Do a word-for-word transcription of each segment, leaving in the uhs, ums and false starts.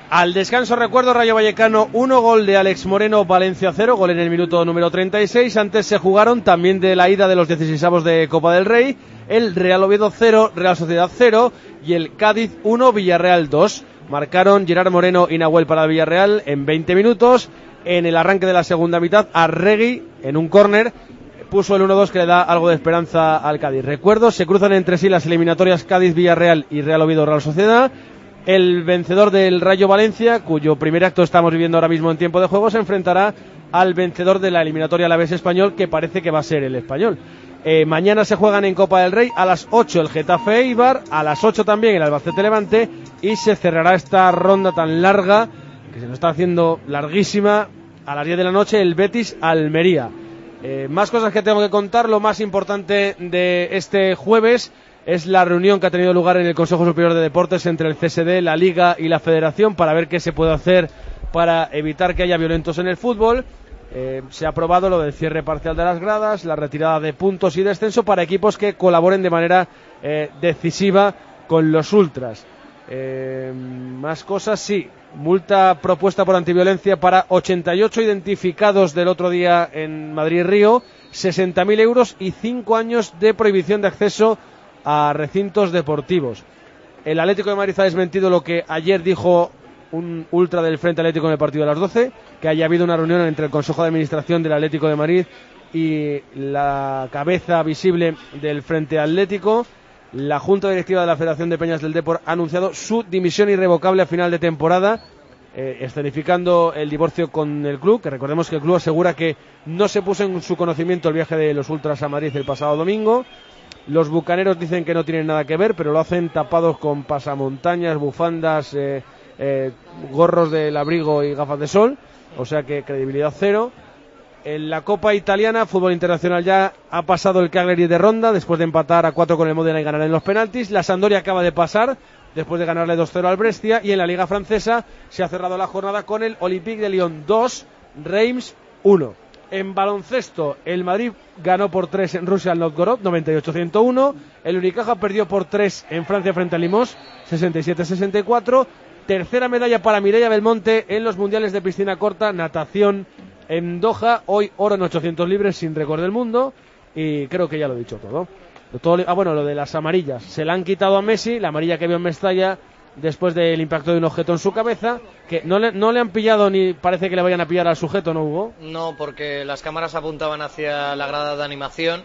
Al descanso, recuerdo, Rayo Vallecano uno, gol de Alex Moreno, Valencia cero, gol en el minuto número treinta y seis. Antes se jugaron también de la ida de los dieciseisavos de Copa del Rey, el Real Oviedo cero, Real Sociedad cero y el Cádiz uno, Villarreal dos. Marcaron Gerard Moreno y Nahuel para el Villarreal en veinte minutos. En el arranque de la segunda mitad, Arregui, en un córner, puso el uno dos que le da algo de esperanza al Cádiz. Recuerdo, se cruzan entre sí las eliminatorias Cádiz-Villarreal y Real Oviedo-Real Sociedad. El vencedor del Rayo Valencia, cuyo primer acto estamos viviendo ahora mismo en tiempo de juego, se enfrentará al vencedor de la eliminatoria Alavés Español, que parece que va a ser el Español. Eh, mañana se juegan en Copa del Rey a las ocho el Getafe Eibar, a las ocho también el Albacete Levante, y se cerrará esta ronda tan larga, que se nos está haciendo larguísima, a las diez de la noche el Betis Almería. Eh, más cosas que tengo que contar. Lo más importante de este jueves es la reunión que ha tenido lugar en el Consejo Superior de Deportes entre el C S D, la Liga y la Federación para ver qué se puede hacer para evitar que haya violentos en el fútbol. Eh, se ha aprobado lo del cierre parcial de las gradas, la retirada de puntos y descenso para equipos que colaboren de manera eh, decisiva con los ultras. Eh, más cosas, sí. Multa propuesta por antiviolencia para ochenta y ocho identificados del otro día en Madrid-Río, sesenta mil euros y cinco años de prohibición de acceso a recintos deportivos. El Atlético de Madrid ha desmentido lo que ayer dijo un ultra del Frente Atlético en el partido de las doce, que haya habido una reunión entre el Consejo de Administración del Atlético de Madrid y la cabeza visible del Frente Atlético. La Junta Directiva de la Federación de Peñas del Depor ha anunciado su dimisión irrevocable a final de temporada, eh, escenificando el divorcio con el club, que recordemos que el club asegura que no se puso en su conocimiento el viaje de los ultras a Madrid el pasado domingo. Los bucaneros dicen que no tienen nada que ver, pero lo hacen tapados con pasamontañas, bufandas, eh, eh, gorros del abrigo y gafas de sol, o sea que credibilidad cero. En la Copa Italiana, fútbol internacional, ya ha pasado el Cagliari de ronda después de empatar a cuatro con el Modena y ganar en los penaltis. La Sampdoria acaba de pasar después de ganarle dos cero al Brescia, y en la Liga Francesa se ha cerrado la jornada con el Olympique de Lyon dos, Reims uno. En baloncesto, el Madrid ganó por tres en Rusia al Novgorod, noventa y ocho a ciento uno. El Unicaja perdió por tres en Francia frente a Limoges, sesenta y siete a sesenta y cuatro. Tercera medalla para Mireia Belmonte en los mundiales de piscina corta, natación en Doha. Hoy oro en ochocientos libres sin récord del mundo. Y creo que ya lo he dicho todo. todo ah, bueno, lo de las amarillas. Se la han quitado a Messi, la amarilla que vio en Mestalla, después del impacto de un objeto en su cabeza, que no le, no le han pillado ni parece que le vayan a pillar al sujeto, ¿no, Hugo? No, porque las cámaras apuntaban hacia la grada de animación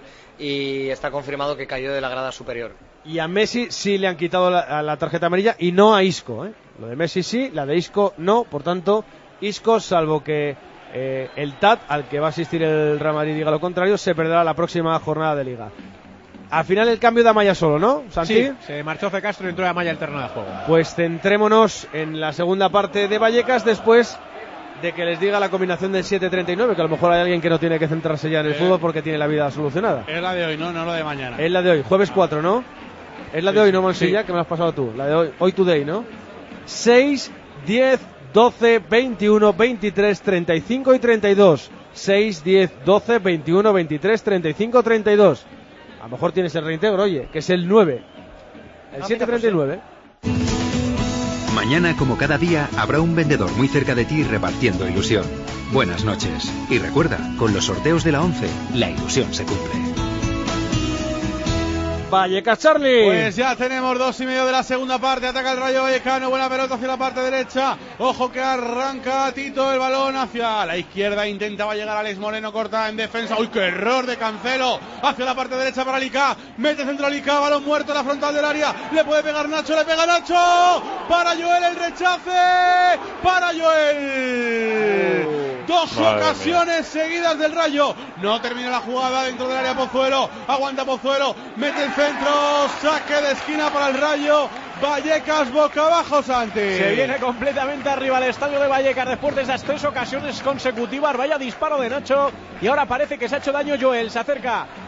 y está confirmado que cayó de la grada superior. Y a Messi sí le han quitado la, la tarjeta amarilla y no a Isco, ¿eh? Lo de Messi sí, la de Isco no. Por tanto, Isco, salvo que eh, el T A T, al que va a asistir el Real Madrid, diga lo contrario, se perderá la próxima jornada de Liga. Al final el cambio de Amaya solo, ¿no, Santi? Sí, se marchó Fe Castro y entró Amaya al terreno de juego. Pues centrémonos en la segunda parte de Vallecas después de que les diga la combinación del siete treinta y nueve, que a lo mejor hay alguien que no tiene que centrarse ya en el eh, fútbol porque tiene la vida solucionada. Es la de hoy, no, no la de mañana. Es la de hoy, jueves cuatro, ¿no? Es la de sí, hoy, ¿no, Mansilla? Sí. Que me has pasado tú. La de hoy, hoy today, ¿no? seis, diez, doce, veintiuno, veintitrés, treinta y cinco y treinta y dos. seis, diez, doce, veintiuno, veintitrés, treinta y cinco, treinta y dos. A lo mejor tienes el reintegro, oye, que es el nueve. El ah, siete treinta y nueve. Mañana, como cada día, habrá un vendedor muy cerca de ti repartiendo ilusión. Buenas noches. Y recuerda, con los sorteos de la once, la ilusión se cumple. Vallecas, Charlie. Pues ya tenemos dos y medio de la segunda parte. Ataca el Rayo Vallecano, buena pelota hacia la parte derecha. Ojo que arranca Tito, el balón hacia la izquierda. Intentaba llegar Alex Moreno, corta en defensa. ¡Uy, qué error de Cancelo! Hacia la parte derecha para Licá. Mete centro Licá, balón muerto en la frontal del área. Le puede pegar Nacho, le pega Nacho. Para Joel el rechace. Para Joel. Oh, dos ocasiones mía. seguidas del Rayo. No termina la jugada dentro del área Pozuelo. Aguanta Pozuelo. Mete el centro, saque de esquina para el Rayo. Vallecas boca abajo, Santi. Se viene completamente arriba el estadio de Vallecas después de esas tres ocasiones consecutivas. Vaya disparo de Nacho. Y ahora parece que se ha hecho daño Joel. Se acerca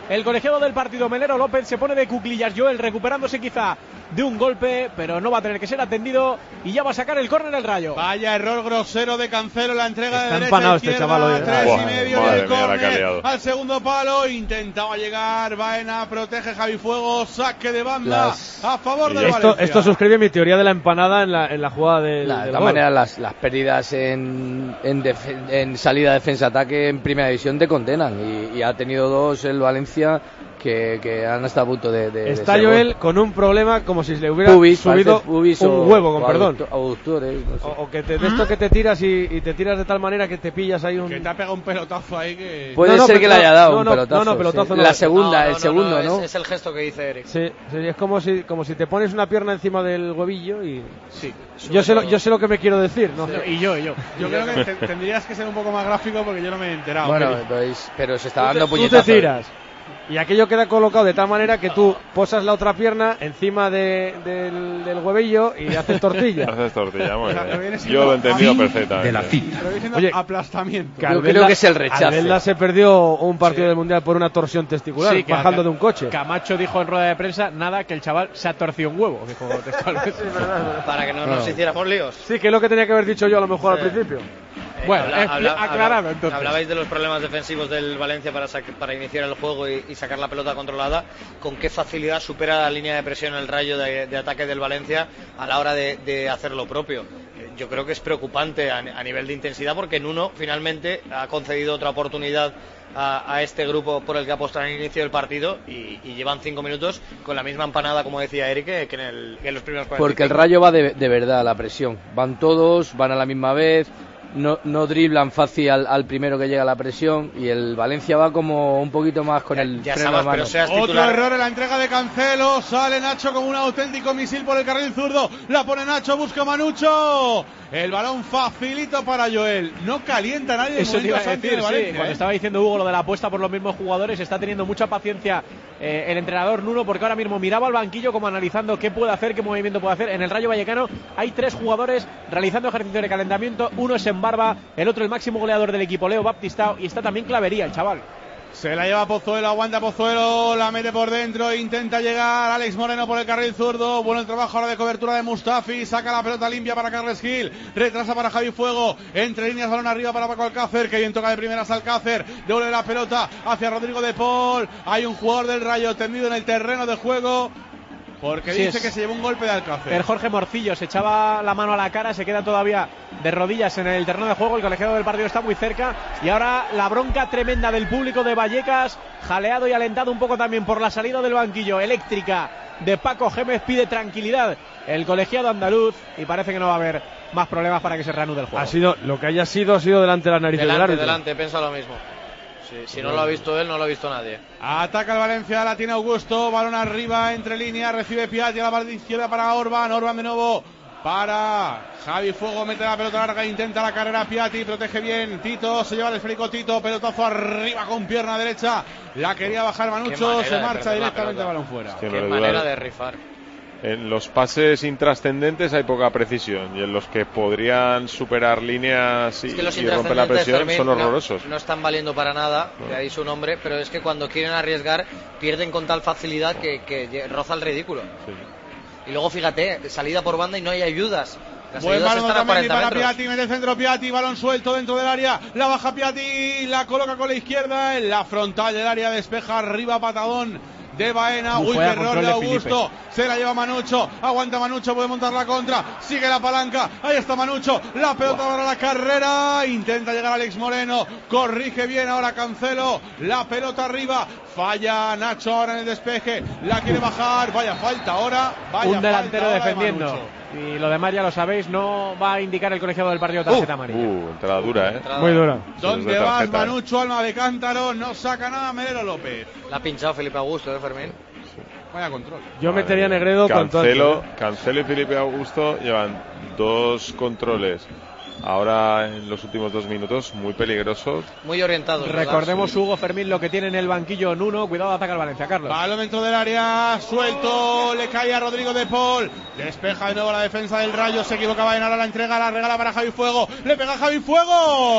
el colegiado del partido. Melero López se pone de cuclillas. Joel recuperándose quizá de un golpe, pero no va a tener que ser atendido y ya va a sacar el córner el Rayo. Vaya error grosero de Cancelo, la entrega Está de empanado derecha a este izquierda, chaval hoy, ¿eh? tres Buah, y medio madre y el mía, la que ha córner liado. al segundo palo, intentaba llegar Baena, protege Javi Fuego, saque de banda Las... a favor del Esto, Valencia. esto suscribe mi teoría de la empanada en la, en la jugada del, La, del de todas gol. maneras, las, las pérdidas en, en, def- en salida defensa-ataque en primera división te condenan. Y, y ha tenido dos el Valencia que, que han estado a punto de. de Está de ser Joel gol. con un problema como si se le hubiera Pubis, subido parece pubis un o- huevo, con o perdón. aducto- aductores, no sé. O, o que te, de esto que te tiras y, y te tiras de tal manera que te pillas ahí un... Que te ha pegado un pelotazo ahí que... Puede No, no, ser pero que le no, haya dado no, un no, pelotazo. no, no, pelotazo sí. no La es. segunda, No, no, el no, segundo, ¿no? Es, es el gesto que dice Eric. Sí, sí, es como si, como si te pones una pierna encima del huevillo y... Sí. Yo sé, lo, yo sé lo que me quiero decir, ¿no? Y yo, y yo. Yo creo que te- tendrías que ser un poco más gráfico porque yo no me he enterado. Bueno, Felipe. pues, pero se está Tú te, dando tú te puñetazos. tiras y aquello queda colocado de tal manera que tú posas la otra pierna encima de, del, del huevillo y haces tortilla. Haces tortilla, muy O sea, bien. que viene Yo siendo lo he entendido Fin perfectamente. de la cita. Pero diciendo Oye, aplastamiento. Yo creo que es el rechace. Albelda se perdió un partido del Mundial por una torsión testicular, Sí, que bajando Ca- de un coche. Camacho dijo en rueda de prensa, nada, que el chaval se ha torcido un huevo. Dijo textualmente. Para que no nos hiciéramos líos. Sí, que es lo que tenía que haber dicho yo a lo mejor Sí. al principio. Eh, Bueno, eh, aclarado, entonces. Hablabais de los problemas defensivos del Valencia para, sac- para iniciar el juego y, y sacar la pelota controlada. ¿Con qué facilidad supera la línea de presión el Rayo de, de ataque del Valencia a la hora de, de hacer lo propio? Eh, Yo creo que es preocupante a, a nivel de intensidad porque en uno finalmente ha concedido otra oportunidad a, a este grupo por el que apostar en el inicio del partido y, y llevan cinco minutos con la misma empanada, como decía Eric, que, que en, el, que en los primeros cuarenta y cinco. Porque el Rayo va de, de verdad a la presión. Van todos, van a la misma vez, no, no driblan fácil al, al primero que llega a la presión y el Valencia va como un poquito más con Ya- el ya freno sabes, a mano. pero seas Otro titular. error en la entrega de Cancelo. Sale Nacho con un auténtico misil por el carril zurdo. La pone Nacho, busca Manucho. El balón facilito para Joel. No calienta a nadie. de Eso te momento iba a Santi decir, de sí. Valencia, Cuando ¿eh? estaba diciendo Hugo lo de la apuesta por los mismos jugadores, está teniendo mucha paciencia eh, el entrenador Nuno, porque ahora mismo miraba al banquillo como analizando qué puede hacer, qué movimiento puede hacer. En el Rayo Vallecano hay tres jugadores realizando ejercicio de calentamiento. Uno es en Barba, el otro el máximo goleador del equipo, Leo Baptistao, y está también Clavería, el chaval. Se la lleva Pozuelo, aguanta Pozuelo, la mete por dentro, intenta llegar Alex Moreno por el carril zurdo. Bueno el trabajo ahora de cobertura de Mustafi, saca la pelota limpia para Carles Gil, retrasa para Javi Fuego, entre líneas, balón arriba para Paco Alcácer, que bien toca de primeras Alcácer, devuelve la pelota hacia Rodrigo de Paul. Hay un jugador del Rayo tendido en el terreno de juego porque Sí, dice es. que se llevó un golpe de Alcácer. El Jorge Morcillo se echaba la mano a la cara, se queda todavía de rodillas en el terreno de juego. El colegiado del partido está muy cerca y ahora la bronca tremenda del público de Vallecas, jaleado y alentado un poco también por la salida del banquillo eléctrica de Paco Gémez. Pide tranquilidad el colegiado andaluz y parece que no va a haber más problemas para que se reanude el juego. Ha sido, lo que haya sido, ha sido delante de las narices del Delante, árbitro. delante, piensa lo mismo. Sí, si no lo ha visto él, no lo ha visto nadie. Ataca el Valencia, la tiene Augusto, balón arriba, entre líneas, recibe Piatti a la parte izquierda para Orban, Orban de nuevo para Javi Fuego, mete la pelota larga, intenta la carrera Piatti, protege bien Tito, se lleva el esférico Tito, pelotazo arriba con pierna derecha, la quería bajar Manucho, manera se de marcha perder la directamente pelota. el balón fuera. Sí, no Qué le manera duda. de rifar. En los pases intrascendentes hay poca precisión y en los que podrían superar líneas y, Es que los y romper la intrascendentes, presión Fermín, son no- horrorosos. No, están valiendo para nada, de ahí su nombre, pero es que cuando quieren arriesgar pierden con tal facilidad que, que roza el ridículo. Sí. Y luego fíjate, salida por banda y no hay ayudas. Las Buen ayudas balón están a también cuarenta para metros. Piatti, mete el centro Piatti, balón suelto dentro del área, la baja Piatti, la coloca con la izquierda, en la frontal del área, despeja arriba patadón de Baena. Muy Uy, qué fuera, error control de de Filipe. Augusto, se la lleva Manucho, aguanta Manucho, puede montar la contra, sigue la palanca, ahí está Manucho, la pelota para la carrera, intenta llegar Alex Moreno, corrige bien ahora Cancelo, la pelota arriba, falla Nacho ahora en el despeje, la quiere bajar, vaya falta ahora, vaya Un delantero falta ahora de defendiendo. Manucho. Y lo demás ya lo sabéis, no va a indicar el colegiado del partido tarjeta amarilla. Uh, entrada dura, ¿eh? Entrada. Muy dura. ¿Dónde de vas, tarjeta, Manucho, alma de cántaro? No saca nada Melero López. La ha pinchado Felipe Augusto, ¿eh, Fermín? Vaya control. Yo Madre metería a mía. Negredo con todo. Cancelo, Cancelo y Felipe Augusto llevan dos controles ahora en los últimos dos minutos muy peligrosos. Muy orientado. Recordemos, Hugo Fermín, lo que tiene en el banquillo Nuno. Cuidado, ataca el Valencia, Carlos. Balón dentro del área, suelto, le cae a Rodrigo de Paul. Despeja de nuevo la defensa del Rayo, se equivocaba en ahora la entrega, la regala para Javi Fuego. Le pega Javi Fuego.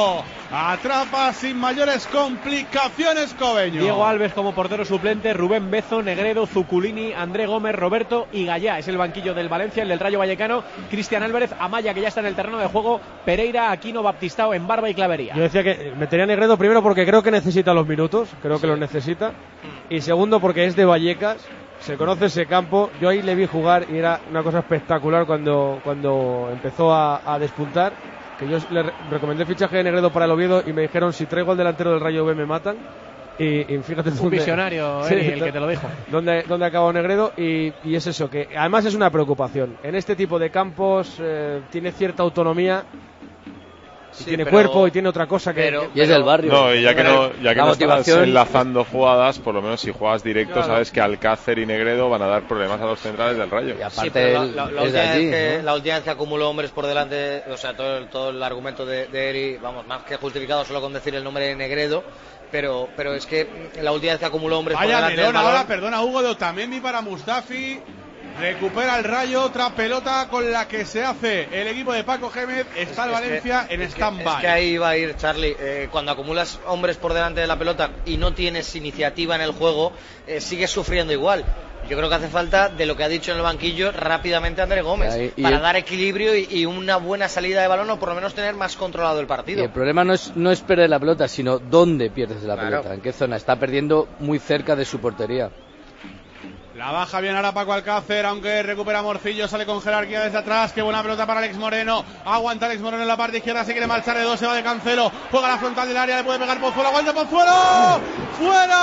atrapa sin mayores complicaciones Cobeño. Diego Alves como portero suplente, Rubén Bezo, Negredo, Zuculini, André Gómez, Roberto y Gallá. Es el banquillo del Valencia, el del Rayo Vallecano. Cristian Álvarez, Amaya, que ya está en el terreno de juego, Pereira, Aquino, Baptistao en barba y clavería. Yo decía que metería a Negredo primero porque creo que necesita los minutos, creo sí. que los necesita. Y segundo porque es de Vallecas, se conoce ese campo. Yo ahí le vi jugar y era una cosa espectacular cuando, cuando empezó a, a despuntar. Que yo le recomendé el fichaje de Negredo para el Oviedo y me dijeron, si traigo al delantero del Rayo B me matan. Y, y fíjate, un dónde, visionario, sí, Eri, el que te lo dijo. Donde, donde acabó Negredo y, y es eso, que además es una preocupación. En este tipo de campos eh, tiene cierta autonomía. Y sí, tiene pero, cuerpo y tiene otra cosa que... Pero, y es del barrio. No, y ya que no, ya que no estás enlazando es... jugadas, por lo menos si juegas directo, claro. sabes que Alcácer y Negredo van a dar problemas a los centrales del Rayo. Y aparte sí, la, la, la, última allí, que, ¿no? la última vez que acumuló hombres por delante, o sea, todo el, todo el argumento de, de Eri, vamos, más que justificado solo con decir el nombre de Negredo, pero pero es que la última vez que acumuló hombres Vaya por delante... Vaya melón ahora, perdona Hugo, de Otamendi para Mustafi... Recupera el Rayo, otra pelota con la que se hace el equipo de Paco Gémez. Está el Valencia que, en es stand-by. Es que ahí va a ir, Charlie. Eh, cuando acumulas hombres por delante de la pelota y no tienes iniciativa en el juego, eh, sigues sufriendo igual. Yo creo que hace falta, de lo que ha dicho en el banquillo, rápidamente André Gómez, ahí, para el... dar equilibrio y, y una buena salida de balón, o por lo menos tener más controlado el partido. Y el problema no es, no es perder la pelota, sino dónde pierdes la claro. pelota, en qué zona. Está perdiendo muy cerca de su portería. La baja bien ahora Paco Alcácer, aunque recupera Morcillo, sale con jerarquía desde atrás. Qué buena pelota para Alex Moreno. Aguanta Alex Moreno en la parte izquierda, se quiere marchar de dos, se va de Cancelo. Juega la frontal del área, le puede pegar Pozuelo. ¡Aguanta Pozuelo! ¡Fuera!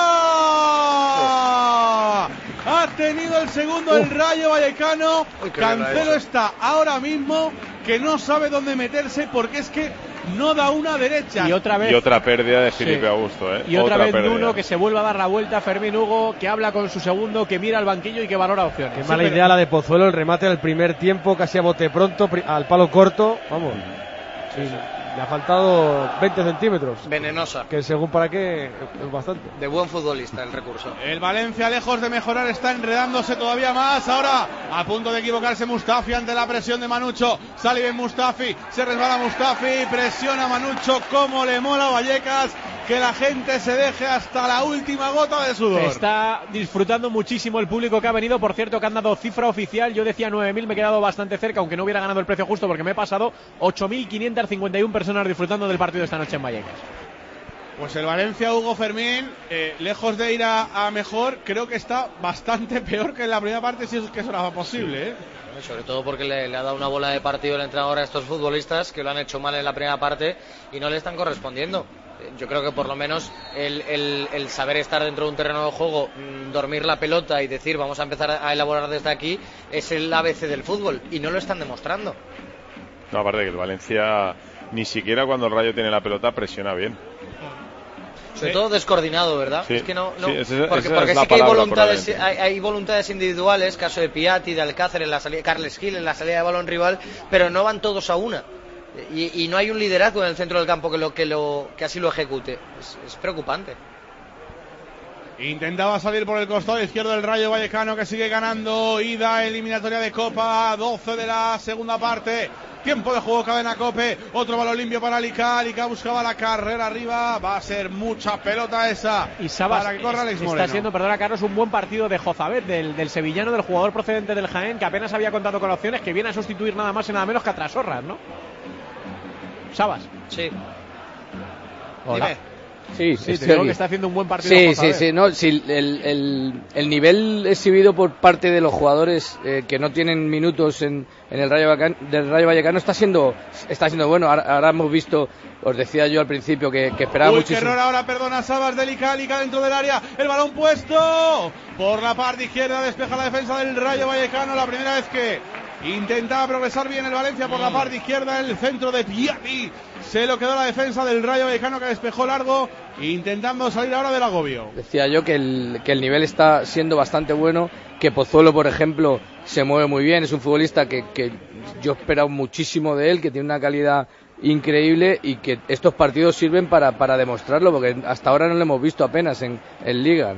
Ha tenido el segundo el Rayo Vallecano. Uy, Cancelo está ahora mismo que no sabe dónde meterse porque es que no da una derecha. Y otra vez. Y otra pérdida de Felipe sí. Augusto, ¿eh? Y otra, otra vez pérdida. Nuno, que se vuelve a dar la vuelta. Fermín Hugo, que habla con su segundo, que mira al banquillo y que valora opciones. Qué mala sí, idea pero... la de Pozuelo, el remate al primer tiempo, casi a bote pronto, al palo corto. Vamos. Sí, sí. Le ha faltado veinte centímetros. Venenosa. Que según para qué es bastante. De buen futbolista el recurso. El Valencia, lejos de mejorar, está enredándose todavía más. Ahora a punto de equivocarse Mustafi ante la presión de Manucho. Sale bien Mustafi, se resbala Mustafi, presiona Manucho. Como le mola a Vallecas que la gente se deje hasta la última gota de sudor. Está disfrutando muchísimo el público que ha venido. Por cierto, que han dado cifra oficial. Yo decía nueve mil, me he quedado bastante cerca, aunque no hubiera ganado el precio justo porque me he pasado. ocho mil quinientas cincuenta y una personas disfrutando del partido esta noche en Vallecas. Pues el Valencia, Hugo Fermín, eh, lejos de ir a, a mejor, creo que está bastante peor que en la primera parte, si es que eso era posible, ¿eh? Sobre todo porque le, le ha dado una bola de partido el entrenador a estos futbolistas que lo han hecho mal en la primera parte y no le están correspondiendo. Yo creo que por lo menos el, el, el saber estar dentro de un terreno de juego, mmm, dormir la pelota y decir vamos a empezar a elaborar desde aquí, es el A B C del fútbol y no lo están demostrando. No, aparte que el Valencia ni siquiera cuando el Rayo tiene la pelota presiona bien. Sobre todo descoordinado, ¿verdad? Sí, es que no, no sí, esa, porque, esa porque es sí que hay palabra, voluntades, hay, hay voluntades individuales, caso de Piatti, de Alcácer en la salida, Carles Gil en la salida de balón rival, pero no van todos a una. Y, y no hay un liderazgo en el centro del campo que lo que lo que así lo ejecute. Es, es preocupante. Intentaba salir por el costado izquierdo del Rayo Vallecano, que sigue ganando. Ida eliminatoria de Copa, doce de la segunda parte. Tiempo de juego, cadena Cope. Otro balón limpio para Alica. Alica buscaba la carrera arriba. Va a ser mucha pelota esa. Y Sabas, para que corra Alex Moreno. Está siendo, perdona Carlos, un buen partido de Jozabet, del, del sevillano, del jugador procedente del Jaén, que apenas había contado con opciones, que viene a sustituir nada más y nada menos que a Trasorras, ¿no? Sabas. Sí. Hola. Dime. Sí, sí, te digo que está haciendo un buen partido. Sí, sí, sí, no, sí, el, el, el nivel exhibido por parte de los jugadores eh, que no tienen minutos en, en el Rayo Vallecano, del Rayo Vallecano está siendo está siendo bueno. Ahora, ahora hemos visto, os decía yo al principio que, que esperaba Uy, muchísimo. Qué error ahora, perdona, Sabas de Lica, Lica dentro del área, el balón puesto por la parte izquierda, despeja la defensa del Rayo Vallecano, la primera vez que intentaba progresar bien el Valencia por la parte izquierda, el centro de Piatti. Se lo quedó la defensa del Rayo Vallecano, que despejó largo, intentando salir ahora del agobio. Decía yo que el, que el nivel está siendo bastante bueno, que Pozuelo, por ejemplo, se mueve muy bien, es un futbolista que, que yo he esperado muchísimo de él, que tiene una calidad increíble y que estos partidos sirven para, para demostrarlo, porque hasta ahora no lo hemos visto apenas en, en Liga, ¿no?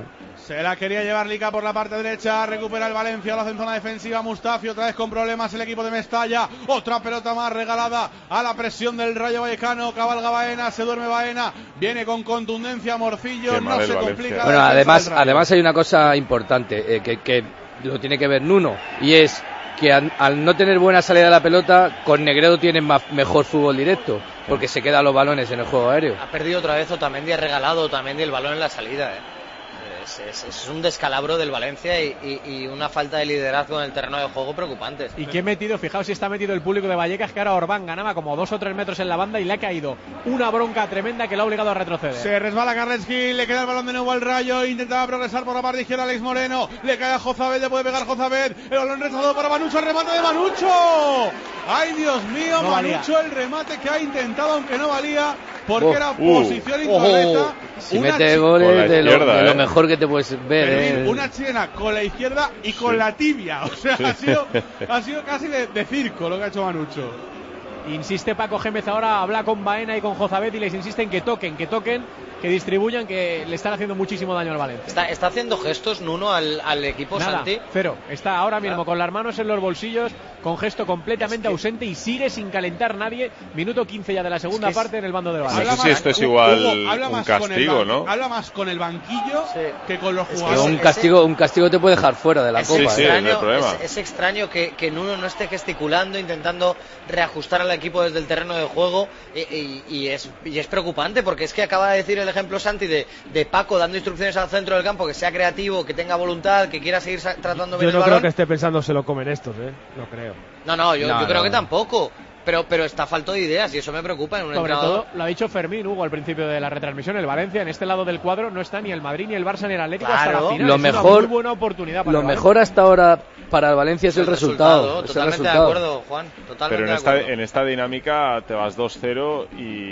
Se la quería llevar Lica por la parte derecha, recupera el Valencia, lo hace en zona defensiva Mustafi, otra vez con problemas el equipo de Mestalla, otra pelota más regalada a la presión del Rayo Vallecano, cabalga Baena, se duerme Baena, viene con contundencia Morcillo, Qué no se Valencia. complica. Bueno, además, además hay una cosa importante eh, que, que lo tiene que ver Nuno, y es que al, al no tener buena salida de la pelota, con Negredo tienen más, mejor fútbol directo, porque se quedan los balones en el juego aéreo. Ha perdido otra vez Otamendi, ha regalado Otamendi el balón en la salida, eh. Es, es, es un descalabro del Valencia y, y, y una falta de liderazgo en el terreno de juego preocupantes. Y que he metido, fijaos si está metido el público de Vallecas, que ahora Orbán ganaba como dos o tres metros en la banda y le ha caído una bronca tremenda que lo ha obligado a retroceder. Se resbala Carles Gil, le queda el balón de nuevo al Rayo, intentaba progresar por la parte izquierda Alex Moreno, le cae a Jozabed, le puede pegar Jozabed, el balón rechazado para Manucho, el remate de Manucho. ¡Ay, Dios mío! No Manucho, valía. el remate que ha intentado, aunque no valía, porque Oh, era uh, posición incorrecta. Oh, si Una mete chi- goles de, lo, izquierda, de lo eh. mejor que te puedes ver. Fermín, eh. una chilena con la izquierda y con Sí. la tibia. O sea, Sí. ha, sido, ha sido casi de, de circo lo que ha hecho Manucho. Insiste Paco Gémez ahora, habla con Baena y con Jozabed y les insisten que toquen, que toquen, que distribuyan, que le están haciendo muchísimo daño al Valencia. Está, está haciendo gestos Nuno al, al equipo Nada, Santi. cero. Está ahora mismo Ah. con las manos en los bolsillos, con gesto completamente Es que- ausente y sigue sin calentar nadie. Minuto quince ya de la segunda Es que es- parte en el bando del No Valencia. sé si esto es Hugo, igual habla un más con el castigo, ban- ¿no? Habla más con el banquillo Sí. que con los Es que Pero jugadores. un castigo, un castigo te puede dejar fuera de la Es Sí, copa. sí, eh. es el extraño, problema. es, es extraño que, que Nuno no esté gesticulando, intentando reajustar al equipo desde el terreno de juego y, y- y es, y es preocupante porque es que acaba de decir el ejemplo Santi de, de Paco dando instrucciones al centro del campo, que sea creativo, que tenga voluntad, que quiera seguir sa- tratando bien Yo no el creo balón. que esté pensando se lo comen estos, ¿eh? No creo. No, no, yo, No, yo creo no, que no. tampoco. Pero, pero está falto de ideas y eso me preocupa en un Sobre entrenador. todo, lo ha dicho Fermín, Hugo, al principio de la retransmisión, el Valencia en este lado del cuadro no está ni el Madrid, ni el Barça, ni el Atlético hasta Claro. la final. Lo Es una mejor- muy buena oportunidad para Lo el mejor hasta ahora para el Valencia es el, El resultado. resultado, es el totalmente de resultado. acuerdo, Juan. Totalmente Pero en de esta, acuerdo. en esta dinámica te vas dos cero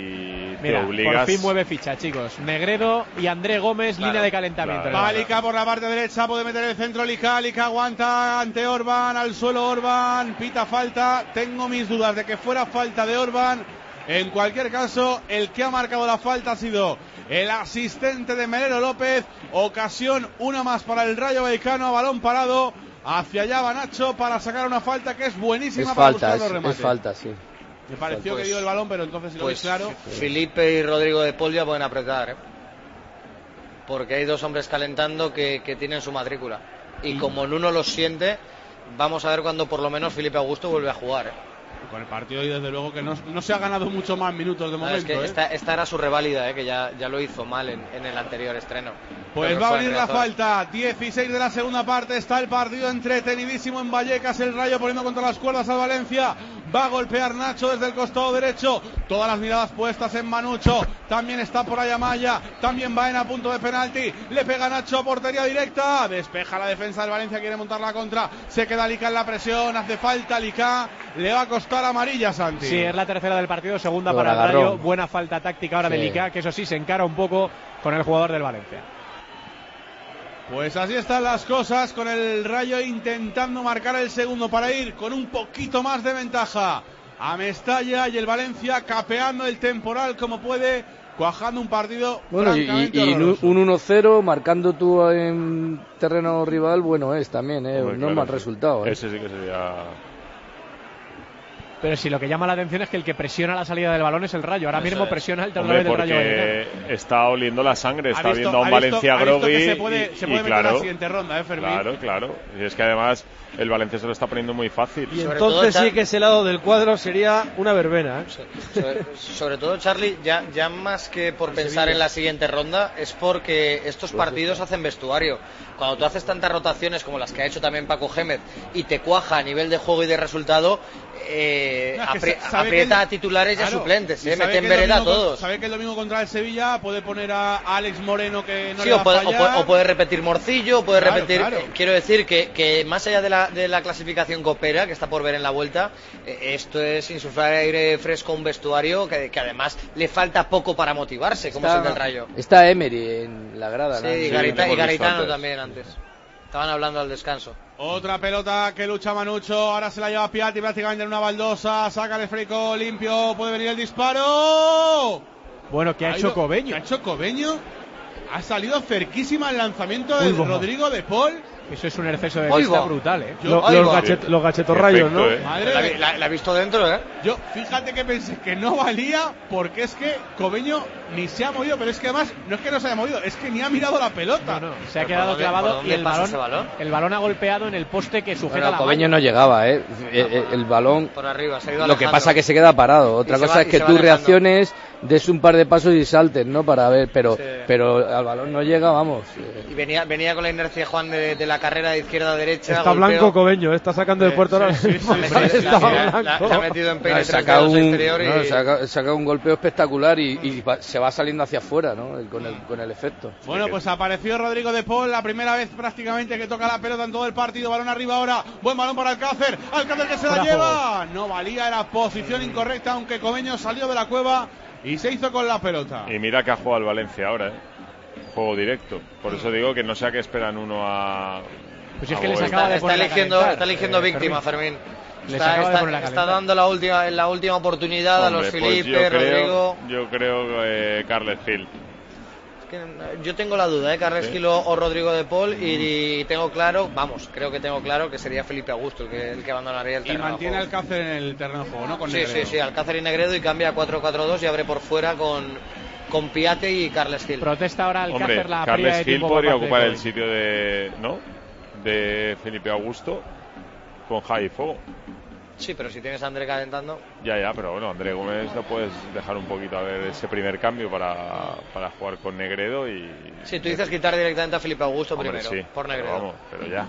y Mira, te obligas. por fin mueve ficha, chicos. Negredo y André Gómez, Claro, línea de calentamiento. claro. Va Lica por la parte derecha, puede meter el centro Lica, Lica aguanta ante Orban, al suelo Orban, pita falta, tengo mis dudas de que fuera falta de Orban. En cualquier caso, el que ha marcado la falta ha sido el asistente de Melero López. Ocasión una más para el Rayo Vallecano, balón parado. Hacia allá va Nacho para sacar una falta que es buenísima Es para falta, buscar es, los remates. es falta, sí. Me pareció Pues- que dio el balón, pero entonces si lo Pues veis claro. Felipe y Rodrigo de Paul ya pueden apretar, ¿eh? Porque hay dos hombres calentando que, que tienen su matrícula. Y como Nuno los siente, vamos a ver cuando por lo menos Felipe Augusto vuelve a jugar, ¿eh? Con el partido y desde luego que no, no se ha ganado mucho más minutos de No, momento. es que ¿eh? esta, esta era su reválida, ¿eh? Que ya, ya lo hizo mal en, en el anterior estreno. Pues Pero va a fue venir en la Riazor. falta, dieciséis de la segunda parte, está el partido entretenidísimo en Vallecas, el Rayo poniendo contra las cuerdas al Valencia, va a golpear Nacho desde el costado derecho, todas las miradas puestas en Manucho, también está por ahí Amaya, también va en a punto de penalti, le pega Nacho a portería directa, despeja la defensa del Valencia, quiere montar la contra, se queda Lica en la presión, hace falta Lica, le va a costar amarilla Santi. Sí, es la tercera del partido, segunda Por para el agarrón. Rayo. Buena falta táctica ahora de Sí. Lica, que eso sí se encara un poco con el jugador del Valencia. Pues así están las cosas, con el Rayo intentando marcar el segundo para ir con un poquito más de ventaja a Mestalla, y el Valencia capeando el temporal como puede, cuajando un partido Bueno, y, francamente y- y un horroroso. un uno cero marcando tú en terreno rival, bueno es también, ¿eh? Hombre, no claro, es mal sí. resultado. ¿eh? Ese sí que sería. Pero sí, lo que llama la atención es que el que presiona la salida del balón es el Rayo. Ahora Eso mismo es. presiona el Hombre, terreno del Rayo Vallecano. porque está oliendo la sangre, Ha está visto- viendo a un ha visto- Valencia ha visto grogui que se puede, y, se y puede meter en claro, la siguiente ronda, ¿eh, Fermín? claro, claro. Y es que además el Valencia se lo está poniendo muy fácil. Y Sobre entonces todo, sí Char- que ese lado del cuadro sería una verbena, ¿eh? Sobre, sobre todo, Charlie, ya, ya más que por pensar en la siguiente ronda, es porque estos partidos hacen vestuario. Cuando tú haces tantas rotaciones como las que ha hecho también Paco Gémez y te cuaja a nivel de juego y de resultado, eh, No, es que apri- sa- sabe aprieta que el- a titulares y a Claro, suplentes, y eh, sabe mete en que el vereda a domingo con- todos. Sabe que el domingo contra el Sevilla puede poner a Alex Moreno, que no Sí, le va o puede, a o, fallar. puede, o puede repetir Morcillo, o puede Claro, repetir. claro. eh, quiero decir que, que más allá de la, de la clasificación copera, que está por ver en la vuelta, eh, esto es insuflar aire fresco a un vestuario que, que además le falta poco para motivarse, como es el del Rayo. Está Emery en la grada. Sí, ¿no? y, Sí, Garita- lo hemos y Garitano visto antes. también antes. Estaban hablando al descanso. Otra pelota que lucha Manucho, ahora se la lleva Piatti prácticamente en una baldosa, saca el esférico limpio, puede venir el disparo. Bueno, ¿qué ha Ha hecho ido- Cobeño? ¿Qué ha hecho Cobeño? Ha salido cerquísima el lanzamiento de Rodrigo de Paul. Eso es un exceso de vista brutal, ¿eh? Yo, Lo, los, gachet, los gachetorrayos, ¿no? Eh. Madre, la, la, la he visto dentro, ¿eh? Yo, fíjate que pensé que no valía, porque es que Cobeño ni se ha movido, pero es que además, no es que no se haya movido, es que ni ha mirado la pelota. No, no, se ha quedado clavado y el balón, balón? el balón ha golpeado en el poste que sujeta bueno, la Cobeño mano. no llegaba, ¿eh? El, el, el balón. Por arriba, se ha ido Lo que pasa es que se queda parado. Otra cosa va, es que tú reacciones, des un par de pasos y saltes, ¿no? Para ver, pero, sí. pero al balón no llega, vamos. Y venía, venía con la inercia Juan de, de la carrera de izquierda a derecha. Está golpeo. Blanco Cobeño, está sacando de puerto ahora. Sí, sí, sí, sí, la, la, la, la ha metido en penetración no, un, exterior y... no, saca, saca un golpeo espectacular y, y se va saliendo hacia afuera, ¿no? Con el, con el efecto. Bueno, pues apareció Rodrigo de Paul, la primera vez prácticamente que toca la pelota en todo el partido. Balón arriba ahora, buen balón para Alcácer. Alcácer que se la lleva. No valía, era posición incorrecta, aunque Cobeño salió de la cueva y se hizo con la pelota. Y mira que ha jugado el Valencia ahora, ¿eh? Juego directo. Por eso digo que no sé a qué esperan uno a... Pues es que les acaba está, de está eligiendo, está eligiendo eh, víctima, Fermín. Fermín. Está, está, está dando la última, la última oportunidad Hombre, a los Felipe, pues yo Rodrigo. Creo, yo creo que eh, Carles Gil. Es que yo tengo la duda, ¿eh? Carles ¿Sí? Gil o, o Rodrigo de Paul y, y tengo claro, vamos, creo que tengo claro que sería Felipe Augusto el que, el que abandonaría el terreno. Y mantiene Alcácer en el terreno de juego, ¿no? Con sí, Negredo. sí, sí, Alcácer y Negredo y cambia a cuatro cuatro dos y abre por fuera con, con Piatti y Carles Gil. Protesta ahora Alcácer. Hombre, la Carles Gil podría ocupar de el sitio de, ¿no? de Felipe Augusto con Javi Fuego. Sí, pero si tienes a André calentando. Ya, ya, pero bueno, André Gómez lo puedes dejar un poquito a ver ese primer cambio para, para jugar con Negredo y... Sí, tú dices quitar directamente a Felipe Augusto Hombre, primero, sí, por Negredo. Pero vamos, pero ya.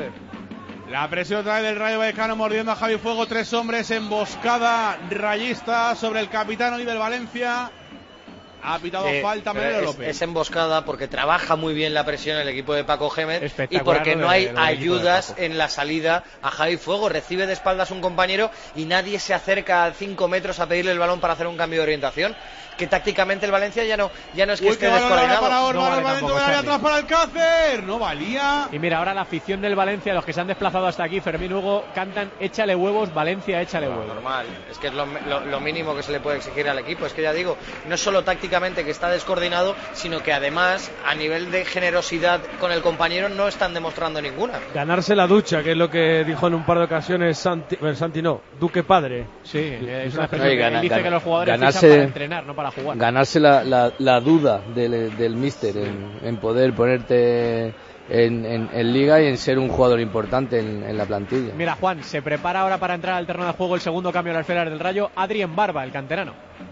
Sí. La presión otra vez del Rayo Vallecano mordiendo a Javi Fuego, tres hombres, emboscada rayista sobre el capitán hoy del Valencia. Ha pitado sí, falta Menelo López. Es emboscada porque trabaja muy bien la presión el equipo de Paco Gémez y porque no hay ayudas en la salida a Javi Fuego. Recibe de espaldas un compañero y nadie se acerca a cinco metros a pedirle el balón para hacer un cambio de orientación. Que tácticamente el Valencia ya no, ya no es que Uy, esté que descoordinado. Para Orban, no vale Orban dentro de área atrás para Alcácer. No valía. Y mira, ahora la afición del Valencia, los que se han desplazado hasta aquí, Fermín Hugo, cantan échale huevos, Valencia, échale no, huevos. Normal, es que es lo, lo, lo mínimo que se le puede exigir al equipo. Es que ya digo, no es solo tácticamente que está descoordinado, sino que además a nivel de generosidad con el compañero no están demostrando ninguna. Ganarse la ducha, que es lo que dijo en un par de ocasiones Santi, bueno, Santi no, Duque padre. Sí, es una expresión que gana, dice gana, que los jugadores ganarse, para entrenar, no para jugar. Ganarse la, la, la duda del, del míster en, en poder ponerte en, en, en liga y en ser un jugador importante en, en la plantilla. Mira, Juan, se prepara ahora para entrar al terreno de juego el segundo cambio en las filas del Rayo, Adrien Barba, el canterano.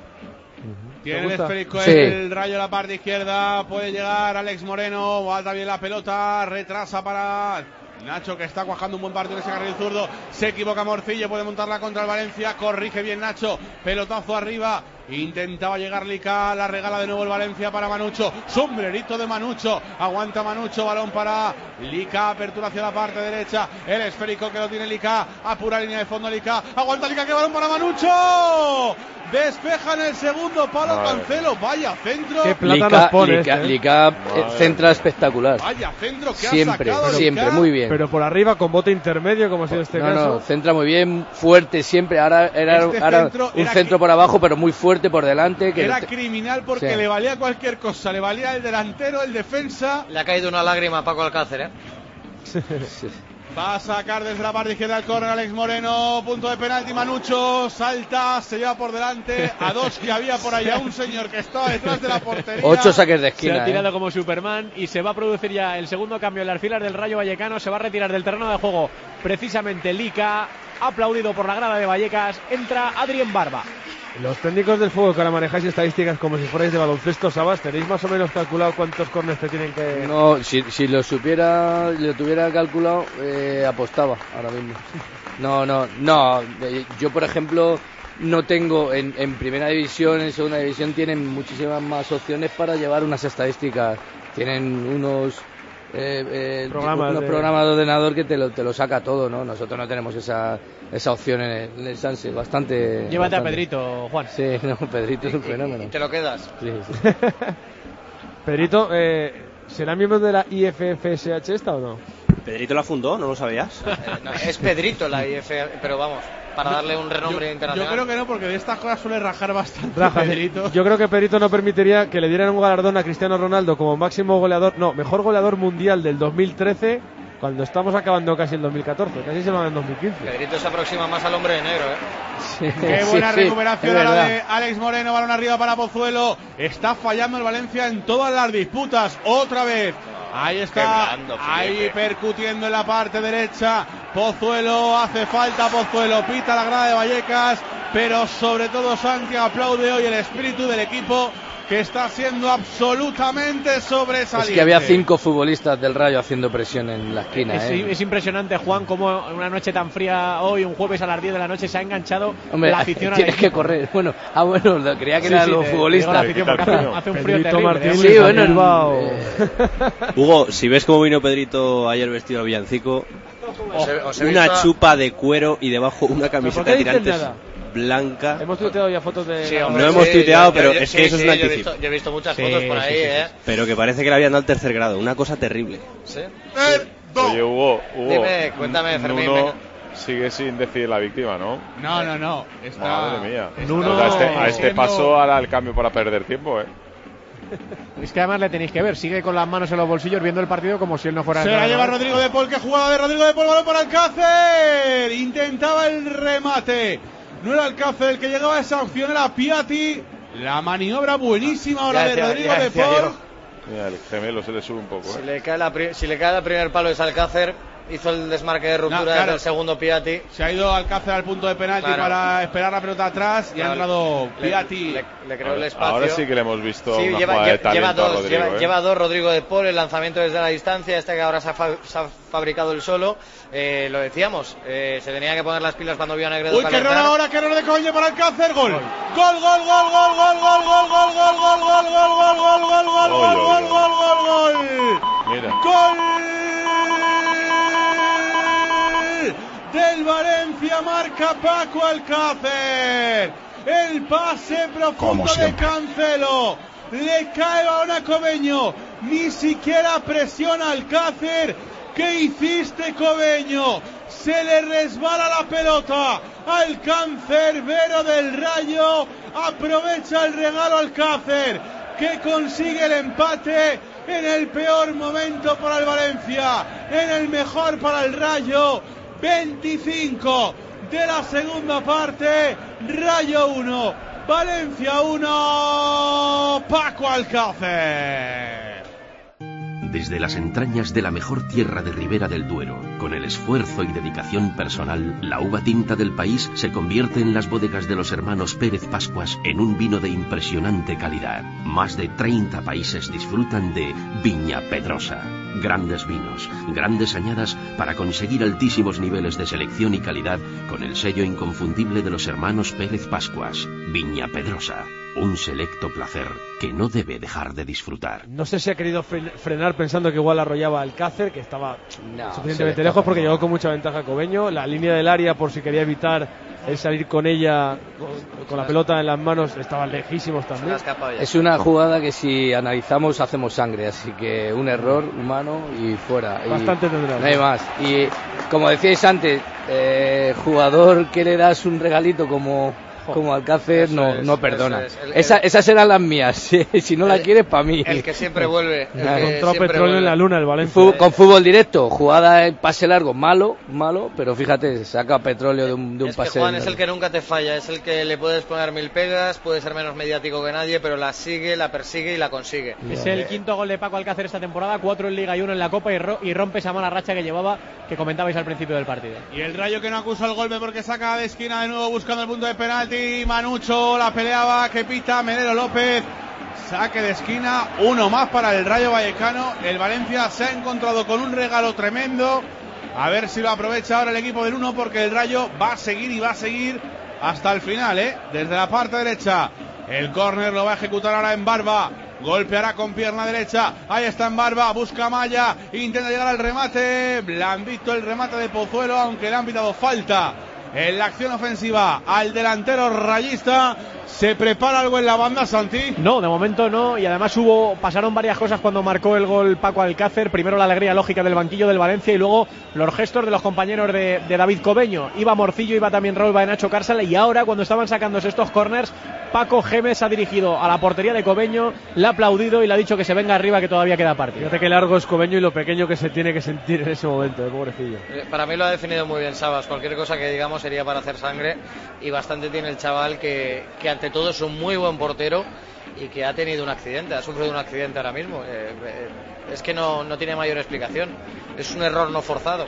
Tiene el esférico sí. el Rayo en la parte izquierda, puede llegar Alex Moreno, bata bien la pelota, retrasa para Nacho, que está cuajando un buen partido en ese carril zurdo. Se equivoca Morcillo, puede montarla contra el Valencia. Corrige bien Nacho, pelotazo arriba. Intentaba llegar Lica, la regala de nuevo el Valencia para Manucho. Sombrerito de Manucho, aguanta Manucho, balón para Lica, apertura hacia la parte derecha. El esférico que lo tiene Lica, apura línea de fondo Lica, aguanta Lica, que balón para Manucho. Despeja en el segundo palo, vale. Cancelo, vaya centro. Qué plata nos pones, Lica, eh. Lica vale. Centra espectacular. Vaya centro que siempre, ha sacado siempre, Lica. Muy bien. Pero por arriba con bote intermedio, como ha sido este no, caso. No, centra muy bien, fuerte siempre. Ahora era, este ahora centro un era centro por abajo, pero muy fuerte por delante. Que era criminal porque sí. Le valía cualquier cosa. Le valía el delantero, el defensa. Le ha caído una lágrima a Paco Alcácer, ¿eh? Sí. Va a sacar desde la parte izquierda el córner Alex Moreno, punto de penalti, Manucho salta, se lleva por delante a dos que había por allá, un señor que estaba detrás de la portería. Ocho saques de esquina. Se ha tirado eh. como Superman y se va a producir ya el segundo cambio en las filas del Rayo Vallecano. Se va a retirar del terreno de juego precisamente Lica, aplaudido por la grada de Vallecas. Entra Adrien Barba. Los técnicos del fútbol que ahora manejáis estadísticas como si fuerais de baloncesto, Sabas, ¿tenéis más o menos calculado cuántos córneres te tienen que...? No, si, si lo supiera, lo tuviera calculado, eh, apostaba ahora mismo. No, no, no, yo por ejemplo no tengo, en, en primera división, en segunda división tienen muchísimas más opciones para llevar unas estadísticas, tienen unos... Eh, eh, programas unos de... programas de ordenador que te lo, te lo saca todo, ¿no? Nosotros no tenemos esa, esa opción en el, en el Sanse, bastante... Llévate bastante. a Pedrito, Juan. Sí, no, Pedrito es un fenómeno. ¿Y te lo quedas? Sí, sí. Pedrito, eh, ¿será miembro de la I F F S H esta o no? Pedrito la fundó, ¿no lo sabías? Eh, no, es Pedrito la I F A, pero vamos, para darle un renombre yo, internacional. Yo creo que no, porque de estas cosas suele rajar bastante Raja. Pedrito. Yo creo que Pedrito no permitiría que le dieran un galardón a Cristiano Ronaldo como máximo goleador, no, mejor goleador mundial del dos mil trece, cuando estamos acabando casi el dos mil catorce, casi se va en dos mil quince. Pedrito se aproxima más al hombre de negro, ¿eh? Sí, Qué buena sí, recuperación sí, ahora de Alex Moreno, balón arriba para Pozuelo. Está fallando el Valencia en todas las disputas, otra vez. Ahí está, blando, ahí percutiendo en la parte derecha. Pozuelo, hace falta Pozuelo, pita la grada de Vallecas, pero sobre todo Santi aplaude hoy el espíritu del equipo, que está siendo absolutamente sobresaliente. Es que había cinco futbolistas del Rayo haciendo presión en la esquina. Es, ¿eh? es impresionante, Juan, cómo en una noche tan fría hoy, un jueves a las diez de la noche, se ha enganchado Hombre, la afición. tienes que correr. Bueno, ah, bueno, creía que sí, eran sí, los te, futbolistas. te la afición porque hace, hace un frío Pedrito terrible. Martínez, Sí, bueno, Bilbao. eh, Hugo, si ves cómo vino Pedrito ayer vestido a villancico, Os he- os he una visto a- chupa de cuero y debajo una ¿Pero por camiseta qué de dices tirantes nada? blanca. Hemos tuiteado ya fotos de... Sí, la- hombre, No hemos sí, tuiteado, yo- pero yo- es sí, que eso sí, es un yo he anticipo. visto, yo he visto muchas Sí, fotos por ahí, sí, sí, ¿eh? Pero que parece que le habían dado el tercer grado, una cosa terrible. ¿Sí? Oye, Hugo, Hugo. Dime, cuéntame, Fermín, Nuno venga. sigue sin decir la víctima, ¿no? No, no, no. Está, Madre mía. está O sea, a este, a este siendo- paso hará el cambio para perder tiempo, ¿eh? Es que además le tenéis que ver, sigue con las manos en los bolsillos viendo el partido como si él no fuera Se el la lleva entrenador. Rodrigo de Paul, que jugada de Rodrigo de Paul, balón para Alcácer. Intentaba el remate. No era Alcácer el que llegaba a esa opción, era Piatti. La maniobra buenísima ahora Ya de decía- Rodrigo ya de decía Paul. yo. Mira, el gemelo se le sube un poco, Si ¿eh? le cae la pri- si le cae el primer palo es Alcácer, hizo el desmarque de ruptura No, claro. desde el segundo Piatti. Se ha ido Alcácer al punto de penalti Claro. para esperar la pelota atrás y ha Claro. entrado Le- Piatti. Le, le creó el Ahora, espacio. ahora sí que le hemos visto Sí, una lleva, jugada de lle- talento lleva a dos, Rodrigo, lleva, ¿eh? lleva dos Rodrigo de Paul, el lanzamiento desde la distancia, este que ahora se ha, fa- se ha fabricado el solo. Eh, lo decíamos, eh, se tenía que poner las pilas cuando vio a Negredo Uy, qué error calentar. ahora, qué error de coño para Alcácer. Gol. Gol, gol, gol, gol, gol, gol, gol, gol, gol, gol, gol, gol, gol, gol, gol, gol, gol, Oy, gol, oy, gol, oy. gol, gol. Mira. Gol del Valencia, marca Paco Alcácer. El pase profundo de Cancelo. Le cae balón a Cobeño. Ni siquiera presiona Alcácer. ¿Qué hiciste, Cobeño? Se le resbala la pelota al cancerbero del Rayo. Aprovecha el regalo Alcácer, que consigue el empate en el peor momento para el Valencia, en el mejor para el Rayo. veinticinco de la segunda parte, Rayo uno, Valencia uno, Paco Alcácer. Desde las entrañas de la mejor tierra de Ribera del Duero, con el esfuerzo y dedicación personal, la uva tinta del país se convierte en las bodegas de los hermanos Pérez Pascuas en un vino de impresionante calidad. Más de treinta países disfrutan de Viña Pedrosa. Grandes vinos, grandes añadas para conseguir altísimos niveles de selección y calidad con el sello inconfundible de los hermanos Pérez Pascuas. Viña Pedrosa, un selecto placer que no debe dejar de disfrutar. No sé si ha querido fren- frenar pensando que igual arrollaba a Alcácer, que estaba No, se suficientemente le lejos escapa, porque no. llegó con mucha ventaja Cobeño. La línea del área, por si quería evitar el salir con ella, con, con la pelota en las manos, estaban lejísimos Se le ha también. escapado ya. Es una jugada que si analizamos hacemos sangre, así que un error humano y fuera. Y Bastante tendrá. no hay más. Y como decíais antes, eh, jugador que le das un regalito como como Alcácer Eso no, es, no perdona. eso es. El- Esa, el- esas eran las mías. Si, si no la El- quieres, para mí. El que siempre vuelve. El Nada. que Encontró siempre petróleo en vuelve. la luna el Valencia. Fu- con fútbol directo, jugada en pase largo, malo, malo, pero fíjate, saca petróleo de un, de un Es que pase. Juan es largo. el que nunca te falla, es el que le puedes poner mil pegas, puede ser menos mediático que nadie, pero la sigue, la persigue y la consigue. Es el quinto gol de Paco Alcácer esta temporada, cuatro en Liga y uno en la Copa, y, ro- y rompe esa mala racha que llevaba, que comentabais al principio del partido. Y el Rayo que no acusa el golpe porque saca de esquina de nuevo buscando el punto de penalti. Manucho la peleaba, que pita Menelo López. Saque de esquina, uno más para el Rayo Vallecano. El Valencia se ha encontrado con un regalo tremendo. A ver si lo aprovecha ahora el equipo del uno, porque el Rayo va a seguir y va a seguir hasta el final, ¿eh? Desde la parte derecha. El córner lo va a ejecutar ahora en Barba. Golpeará con pierna derecha. Ahí está en Barba. Busca Maya. Intenta llegar al remate. Blandito el remate de Pozuelo, aunque le han pitado falta en la acción ofensiva al delantero rayista. ¿Se prepara algo en la banda, Santi? No, de momento no, y además hubo pasaron varias cosas cuando marcó el gol Paco Alcácer. Primero la alegría lógica del banquillo del Valencia y luego los gestos de los compañeros de, de David Cobeño. Iba Morcillo, iba también Raúl Baenacho Cársala, y ahora cuando estaban sacándose estos corners, Paco Gémez ha dirigido a la portería de Cobeño, le ha aplaudido y le ha dicho que se venga arriba, que todavía queda partido. Fíjate qué largo es Cobeño y lo pequeño que se tiene que sentir en ese momento, eh, pobrecillo. Para mí lo ha definido muy bien Sabas. Cualquier cosa que digamos sería para hacer sangre, y bastante tiene el chaval, que, que ante todo es un muy buen portero y que ha tenido un accidente, ha sufrido un accidente ahora mismo. Eh, eh, es que no, no tiene mayor explicación, es un error no forzado.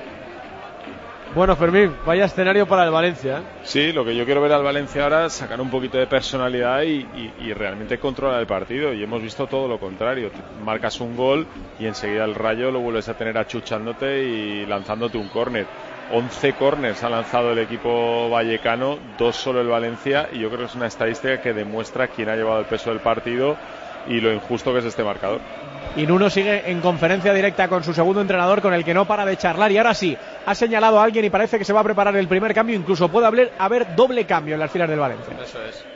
Bueno, Fermín, vaya escenario para el Valencia, ¿eh? Sí, lo que yo quiero ver al Valencia ahora es sacar un poquito de personalidad y, y, y realmente controlar el partido, y hemos visto todo lo contrario. Marcas un gol y enseguida el Rayo lo vuelves a tener achuchándote y lanzándote un córner. once córners ha lanzado el equipo vallecano, dos solo el Valencia, y yo creo que es una estadística que demuestra quién ha llevado el peso del partido y lo injusto que es este marcador. Y Nuno sigue en conferencia directa con su segundo entrenador, con el que no para de charlar, y ahora sí, ha señalado a alguien y parece que se va a preparar el primer cambio. Incluso puede haber, haber doble cambio en las filas del Valencia. Eso es.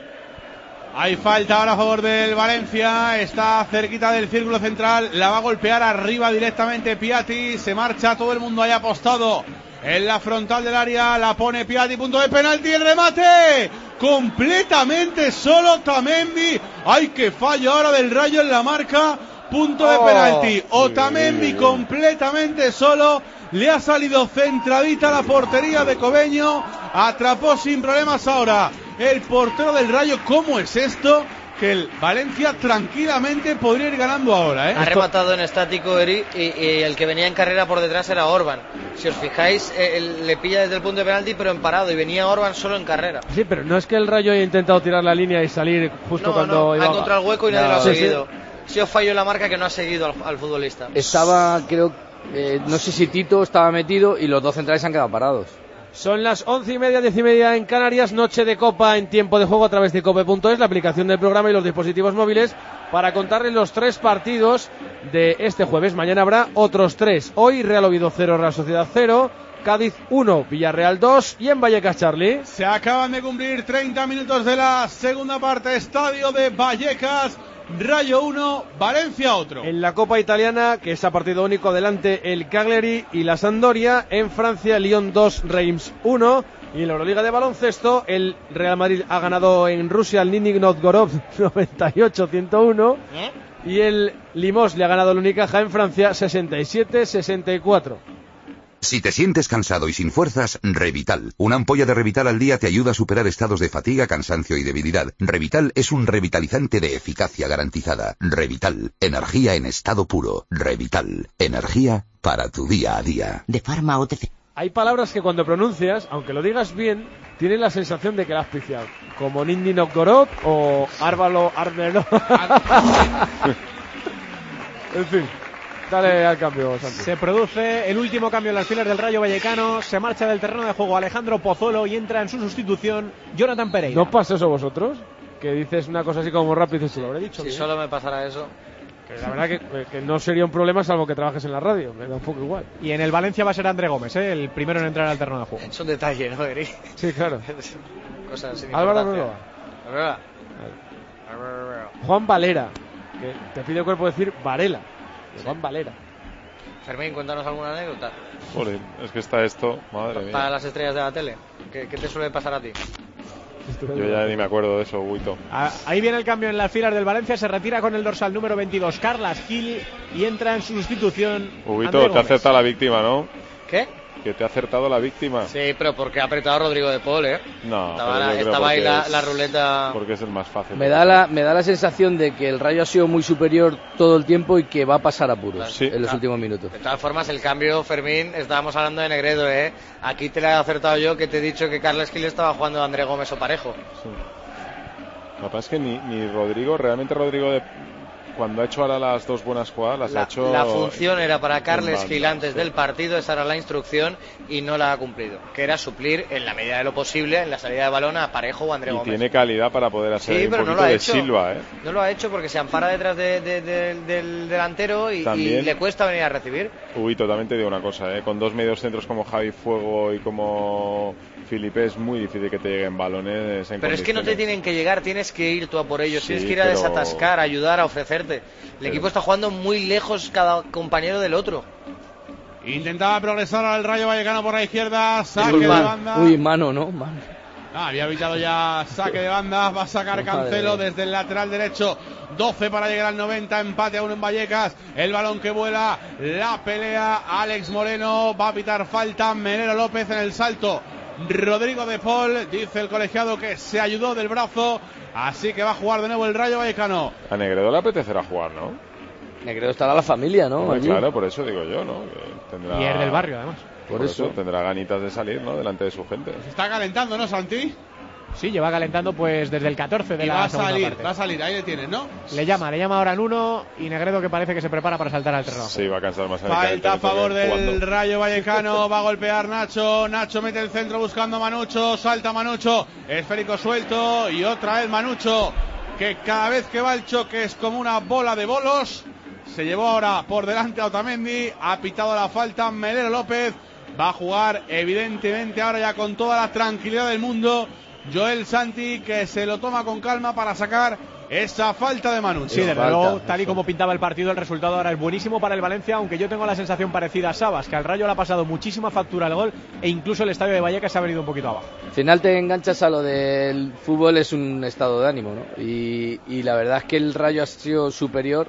Hay falta ahora a favor del Valencia, está cerquita del círculo central, la va a golpear arriba directamente Piatti, se marcha, todo el mundo haya apostado en la frontal del área, la pone Piatti, punto de penalti, el remate completamente solo Otamendi. Ay, qué fallo ahora del Rayo en la marca, punto de oh, penalti. Otamendi completamente solo, le ha salido centradita la portería de Cobeño, atrapó sin problemas ahora el portero del Rayo. ¿Cómo es esto? Que el Valencia tranquilamente podría ir ganando ahora, ¿eh? Ha rematado en estático Eri, y, y el que venía en carrera por detrás era Orban. Si os fijáis, él le pilla desde el punto de penalti pero en parado, y venía Orban solo en carrera. Sí, pero no es que el Rayo haya intentado tirar la línea y salir justo no, cuando no, iba ha encontrado el hueco y nadie no. lo ha Sí, seguido. sí. Si os fallo en la marca, que no ha seguido al, al futbolista. Estaba, creo, eh, no sé si Tito estaba metido y los dos centrales se han quedado parados. Son las once y media, diez y media en Canarias, noche de Copa en tiempo de juego a través de cope punto es, la aplicación del programa y los dispositivos móviles, para contarles los tres partidos de este jueves. Mañana habrá otros tres. Hoy Real Oviedo cero, Real Sociedad cero, Cádiz uno, Villarreal dos, y en Vallecas, Charlie. Se acaban de cumplir treinta minutos de la segunda parte, estadio de Vallecas. Rayo uno, Valencia otro. En la Copa Italiana, que es a partido único, delante el Cagliari y la Sampdoria. En Francia, Lyon dos, Reims uno. Y en la Euroliga de baloncesto, el Real Madrid ha ganado en Rusia al Nizhny Novgorod noventa y ocho a ciento uno. ¿Eh? Y el Limos le ha ganado al Unicaja en Francia sesenta y siete a sesenta y cuatro. Si te sientes cansado y sin fuerzas, Revital. Una ampolla de Revital al día te ayuda a superar estados de fatiga, cansancio y debilidad. Revital es un revitalizante de eficacia garantizada. Revital, energía en estado puro. Revital, energía para tu día a día. De Pharma O T C. Hay palabras que cuando pronuncias, aunque lo digas bien, tienes la sensación de que la has piciado. Como Nizhny Novgorod o Árvalo Armero. En fin. Dale al cambio, Santi. Se produce el último cambio en las filas del Rayo Vallecano. Se marcha del terreno de juego Alejandro Pozuelo y entra en su sustitución Jonathan Pereira. ¿No os pasa eso vosotros? Que dices una cosa así como rápido y se lo habré dicho. Si bien. Solo me pasara eso. Que la verdad que, que no sería un problema salvo que trabajes en la radio. Me da un poco igual. Y en el Valencia va a ser André Gómez, ¿eh? El primero en entrar al terreno de juego. Es un detalle, ¿no, Eri? Sí, claro. Cosas sin Álvaro importancia. Nueva. Juan Valera. Que te pide el cuerpo decir Varela. De Juan Valera. Fermín, cuéntanos alguna anécdota. Joder, es que está esto, madre mía. Para las estrellas de la tele, ¿qué, qué te suele pasar a ti? Yo ya ni me acuerdo de eso, Huito. Ahí viene el cambio en las filas del Valencia. Se retira con el dorsal número veintidós Carlas Gil y entra en su sustitución Huito, te acerta la víctima, ¿no? ¿Qué? Que te ha acertado la víctima. Sí, pero porque ha apretado a Rodrigo de Paul, ¿eh? No, estaba, la, estaba ahí la, es, la ruleta. Porque es el más fácil. Me da la, me da la sensación de que el Rayo ha sido muy superior todo el tiempo y que va a pasar apuros claro, sí. en los claro. últimos minutos. De todas formas, el cambio, Fermín, estábamos hablando de Negredo, ¿eh? Aquí te lo he acertado yo, que te he dicho que Carles Gil estaba jugando a André Gómez o Parejo. Sí. Lo que pasa es que ni, ni Rodrigo, realmente Rodrigo de... cuando ha hecho ahora las dos buenas jugadas, las la, ha hecho... La función era para Carles Gil antes sí. del partido, esa era la instrucción y no la ha cumplido, que era suplir en la medida de lo posible en la salida de balón a Parejo o André y Gómez. Y tiene calidad para poder hacer sí, un pero poquito no lo ha de hecho. Silva, ¿eh? No lo ha hecho porque se ampara detrás de, de, de, del delantero y, y le cuesta venir a recibir. Uy, totalmente digo una cosa, ¿eh? Con dos medios centros como Javi Fuego y como Felipe, es muy difícil que te lleguen balones en Pero es que no te tienen que llegar, tienes que ir tú a por ellos, Sí, tienes que ir a pero- desatascar, a ayudar, a ofrecerte. El Pero- equipo está jugando muy lejos cada compañero del otro. Intentaba progresar al Rayo Vallecano por la izquierda, saque Uy, de man- banda. uy, mano, ¿no? Mano. Ah, había evitado ya saque de banda, va a sacar Cancelo Madre. desde el lateral derecho, doce para llegar al noventa, empate a uno en Vallecas, el balón que vuela, la pelea, Alex Moreno, va a pitar falta, Melero López en el salto, Rodrigo de Paul, dice el colegiado que se ayudó del brazo, así que va a jugar de nuevo el Rayo Vallecano. A Negredo le apetecerá jugar, ¿no? Negredo estará la familia, ¿no? Hombre, Allí. claro, por eso digo yo, ¿no? Que tendrá, Y es del barrio, además. Por, eso. tendrá ganitas de salir, ¿no? Delante de su gente. Se está calentando, ¿no, Santi? Sí, lleva calentando pues desde el catorce de Y la va a segunda salir, parte. va a salir, ahí le tienes, ¿no? Le llama, le llama ahora en uno y Negredo que parece que se prepara para saltar al terreno. Sí, va a cansar más en el Falta a calentamiento favor que del jugando. Rayo Vallecano, va a golpear Nacho, Nacho mete el centro buscando a Manucho, salta Manucho, esférico suelto y otra vez Manucho, que cada vez que va el choque es como una bola de bolos. Se llevó ahora por delante a Otamendi, ha pitado la falta Melero López, va a jugar evidentemente ahora ya con toda la tranquilidad del mundo Joel Santi, que se lo toma con calma para sacar esa falta de Manucho. Sí, desde falta, luego, tal y eso. como pintaba el partido, el resultado ahora es buenísimo para el Valencia, aunque yo tengo la sensación parecida a Sabas, que al Rayo le ha pasado muchísima factura al gol e incluso el estadio de Vallecas se ha venido un poquito abajo. Al final te enganchas a lo del fútbol, es un estado de ánimo, ¿no? Y, y la verdad es que el Rayo ha sido superior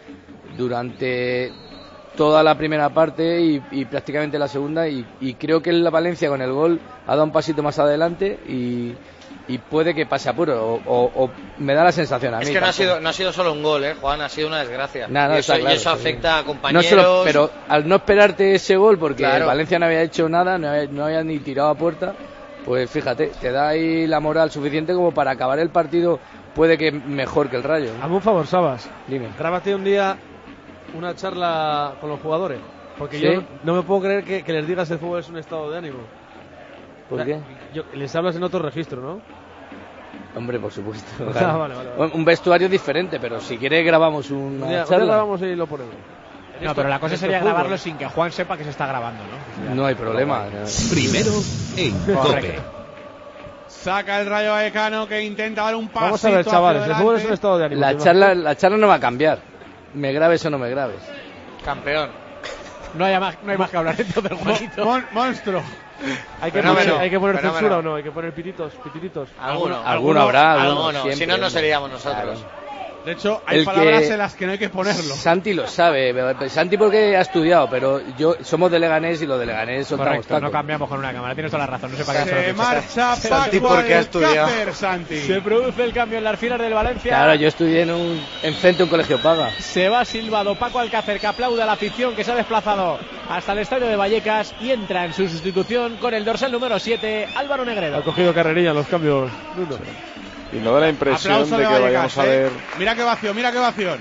durante toda la primera parte y, y prácticamente la segunda y, y creo que la Valencia con el gol ha dado un pasito más adelante y, y puede que pase apuro o, o, o me da la sensación a mí. Es que no ha, tampoco. sido, no ha sido solo un gol, ¿eh, Juan? Ha sido una desgracia. Nada, no, y eso, está claro, y eso sí. afecta a No compañeros. solo, pero al no esperarte ese gol porque Claro. el Valencia no había hecho nada, no había, no había ni tirado a puerta, pues fíjate, te da ahí la moral suficiente como para acabar el partido, puede que mejor que el Rayo, ¿no? Hazme un favor, Sabas. Dime. Grábate un día una charla con los jugadores. Porque ¿Sí? yo no me puedo creer que, que les digas el fútbol es un estado de ánimo. ¿Por O sea, qué? yo- les hablas en otro registro, ¿no? Hombre, por supuesto. Ah, claro. vale, vale, vale. Un vestuario diferente, pero si quieres grabamos una Un día, un día charla. grabamos y lo ponemos. No, pero la cosa esto sería es fútbol. grabarlo sin que Juan sepa que se está grabando, ¿no? No hay problema. Primero en Correcto. Cope. Saca el Rayo Vallecano que intenta dar un pasito Vamos a ver, hacia chavales, el adelante. fútbol es un estado de ánimo. La ¿te charla, la charla no va a cambiar. Me grabes o no me grabes. Campeón. No hay más, no hay más que hablar entonces, Juanito. Mon- monstruo. ¿Hay que Fenómeno, poner, hay que poner fenómeno. censura o no? Hay que poner pititos, pitititos. Alguno. Alguno habrá, alguno, Alguno. Si siempre, no, no seríamos nosotros. Claro. De hecho, hay El palabras que- en las que no hay que ponerlo. Santi lo sabe. Santi porque ha estudiado, pero yo somos de Leganés y los de Leganés soltamos Correcto, tacos. no cambiamos con una cámara, tienes toda la razón, no sé para qué se lo Se piensas. marcha Santi, Paco porque ha estudiado. Alcácer, Santi. Se produce el cambio en las filas del Valencia. Claro, yo estudié en un enfrente de un colegio paga. Se va silbado Paco Alcácer, que aplaude a la afición que se ha desplazado hasta el estadio de Vallecas y entra en su sustitución con el dorsal número siete, Álvaro Ha Negredo. cogido carrerilla en los cambios. Nuno. Y no da la impresión Aplauso de de que Vallecas, vayamos a ¿eh? ver. Mira qué vacío, mira qué vacío.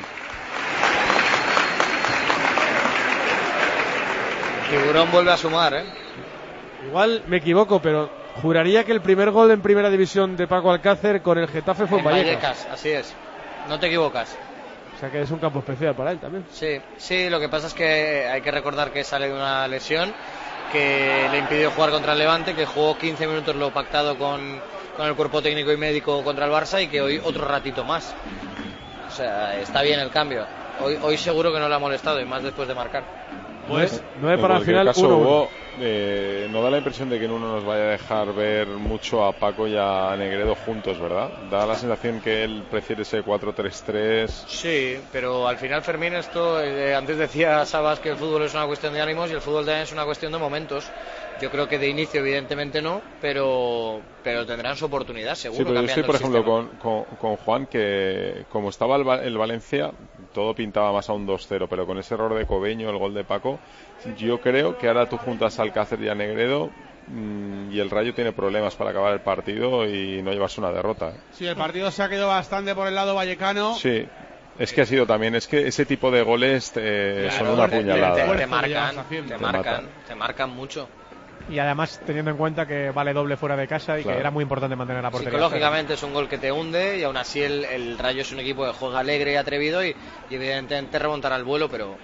Tiburón vuelve a sumar, ¿eh? Igual me equivoco, pero juraría que el primer gol en primera división de Paco Alcácer con el Getafe fue en En Vallecas. Vallecas, así es. No te equivocas. O sea que es un campo especial para él también. Sí, sí, lo que pasa es que hay que recordar que sale de una lesión que le impidió jugar contra el Levante, que jugó quince minutos lo pactado con, con el cuerpo técnico y médico contra el Barça y que hoy otro ratito más. O sea, está bien el cambio. Hoy, hoy seguro que no le ha molestado y más después de marcar. Pues nueve En para el cualquier final, caso, uno uno. Hugo, eh, no da la impresión de que en uno nos vaya a dejar ver mucho a Paco y a Negredo juntos, ¿verdad? Da la sensación que él prefiere ese cuatro tres tres. Sí, pero al final, Fermín, esto, eh, antes decía Sabas que el fútbol es una cuestión de ánimos y el fútbol también es una cuestión de momentos. Yo creo que de inicio, evidentemente no, pero, pero tendrán su oportunidad, seguro. Sí, pero yo estoy, cambiando por el ejemplo, sistema. con, con, con Juan, que como estaba el, Va- el Valencia, todo pintaba más a un dos cero, pero con ese error de Cobeño, el gol de Paco, yo creo que ahora tú juntas a Alcácer y a Negredo mmm, y el Rayo tiene problemas para acabar el partido y no llevarse una derrota. ¿eh? sí, el partido se ha quedado bastante por el lado vallecano. Sí, es que ha sido también, es que ese tipo de goles eh, Claro, son una te- te- puñalada. Te, esfuerzo te que marcan, llevas haciendo. te Te marcan, matan. te marcan mucho. Y además teniendo en cuenta que vale doble fuera de casa y Claro. que era muy importante mantener la portería. Psicológicamente es un gol que te hunde y aún así el, el Rayo es un equipo que juega alegre y atrevido y, y evidentemente remontará el vuelo, pero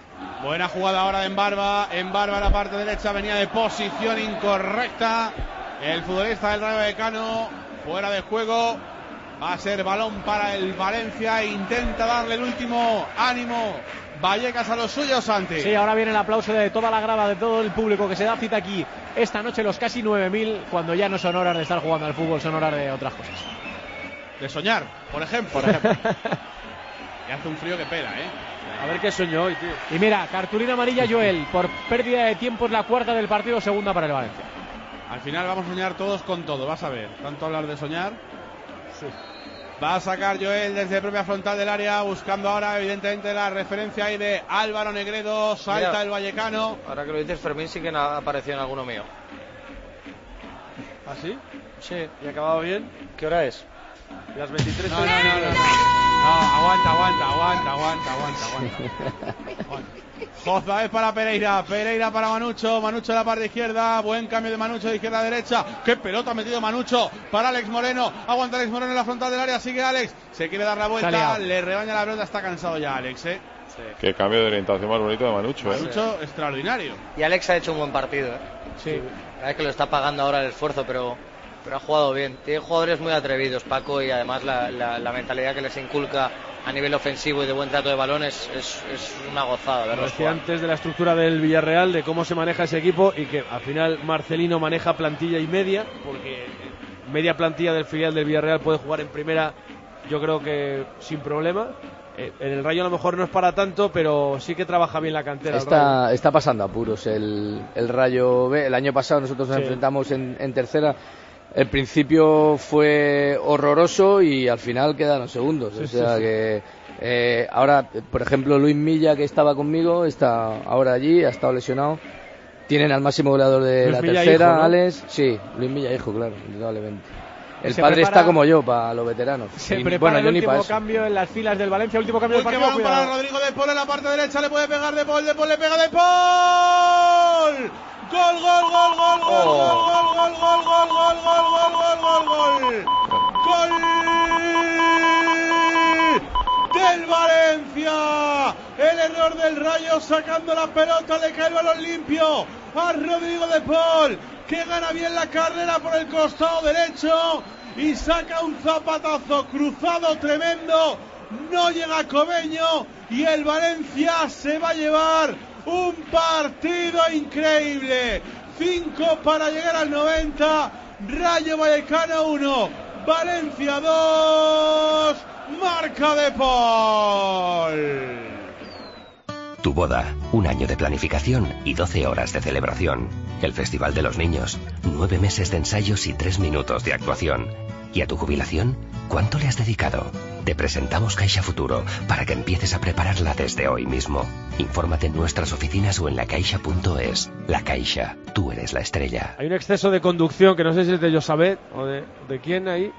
Buena jugada ahora de Embarba. Embarba a la parte derecha venía de posición incorrecta. el futbolista del Rayo Vallecano, fuera de juego. Va a ser balón para el Valencia. Intenta darle el último ánimo Vallecas a los suyos, Santi. Sí, ahora viene el aplauso de toda la grada, de todo el público que se da cita aquí esta noche, los casi nueve mil, cuando ya no son horas de estar jugando al fútbol, son horas de otras cosas. De soñar, por ejemplo. Por ejemplo. Y hace un frío que pela, ¿eh? A ver qué sueño hoy, tío. Y mira, cartulina amarilla Joel, por pérdida de tiempo, es la cuarta del partido, segunda para el Valencia. Al final vamos a soñar todos con todo, vas a ver. Tanto hablar de soñar. Sí. Va a sacar Joel desde propia frontal del área, buscando ahora evidentemente la referencia ahí de Álvaro Negredo. Salta Mira, el vallecano. Ahora que lo dices, Fermín sí que ha aparecido en alguno mío. ¿Ah, sí? Sí. ¿Y ha acabado bien? ¿Qué hora es? Las veintitrés. No, no, no, no, no. No, aguanta, aguanta, aguanta, aguanta, aguanta, aguanta. aguanta. Joza es para Pereira, Pereira para Manucho, Manucho en la parte izquierda, buen cambio de Manucho de izquierda a derecha, qué pelota ha metido Manucho para Alex Moreno, aguanta Alex Moreno en la frontal del área, sigue Alex, se quiere dar la vuelta, le rebaña la pelota, está cansado ya Alex, eh. Sí. Qué cambio de orientación más bonito de Manucho, eh. Manucho sí. Extraordinario. Y Alex ha hecho un buen partido, eh. Sí. Es que lo está pagando ahora el esfuerzo, pero pero ha jugado bien. Tiene jugadores muy atrevidos, Paco, y además la, la, la mentalidad que les inculca a nivel ofensivo y de buen trato de balón es, es, es una gozada verlos jugar. Antes de la estructura del Villarreal, de cómo se maneja ese equipo, y que al final Marcelino maneja plantilla y media, porque media plantilla del filial del Villarreal puede jugar en primera, yo creo que sin problema. Eh, en el Rayo a lo mejor no es para tanto, pero sí que trabaja bien la cantera. Está, está pasando apuros el, el Rayo B. El año pasado nosotros nos sí. enfrentamos en, en tercera. El principio fue horroroso y al final quedaron segundos. Sí, o sea sí, que eh, ahora, por ejemplo, Luis Milla, que estaba conmigo, está ahora allí, ha estado lesionado. Tienen al máximo goleador de Luis la Milla tercera, hijo, ¿no? Alex. Sí, Luis Milla, hijo, claro, indudablemente. El se padre prepara, está como yo para los veteranos. Se y, prepara bueno, el último cambio en las filas del Valencia, último cambio del partido. Cuidado. Para Rodrigo de Paul en la parte derecha, le puede pegar de Paul, de Paul le pega de Paul. Gol, gol, gol, gol, gol, oh. gol, gol, gol, gol, gol, gol, gol, gol, gol, gol, gol del Valencia. El error del Rayo sacando la pelota, le cae el balón limpio a Rodrigo de Paul, que gana bien la carrera por el costado derecho y saca un zapatazo cruzado tremendo. No llega Cobeño y el Valencia se va a llevar un partido increíble. Cinco para llegar al noventa. Rayo Vallecano uno, Valencia dos. Marca de Paul. Tu boda, un año de planificación y doce horas de celebración. El Festival de los Niños, nueve meses de ensayos y tres minutos de actuación. ¿Y a tu jubilación? ¿Cuánto le has dedicado? Te presentamos Caixa Futuro para que empieces a prepararla desde hoy mismo. Infórmate en nuestras oficinas o en lacaixa punto es. La Caixa, tú eres la estrella. Hay un exceso de conducción que no sé si es de Josabet o de, de quién ahí,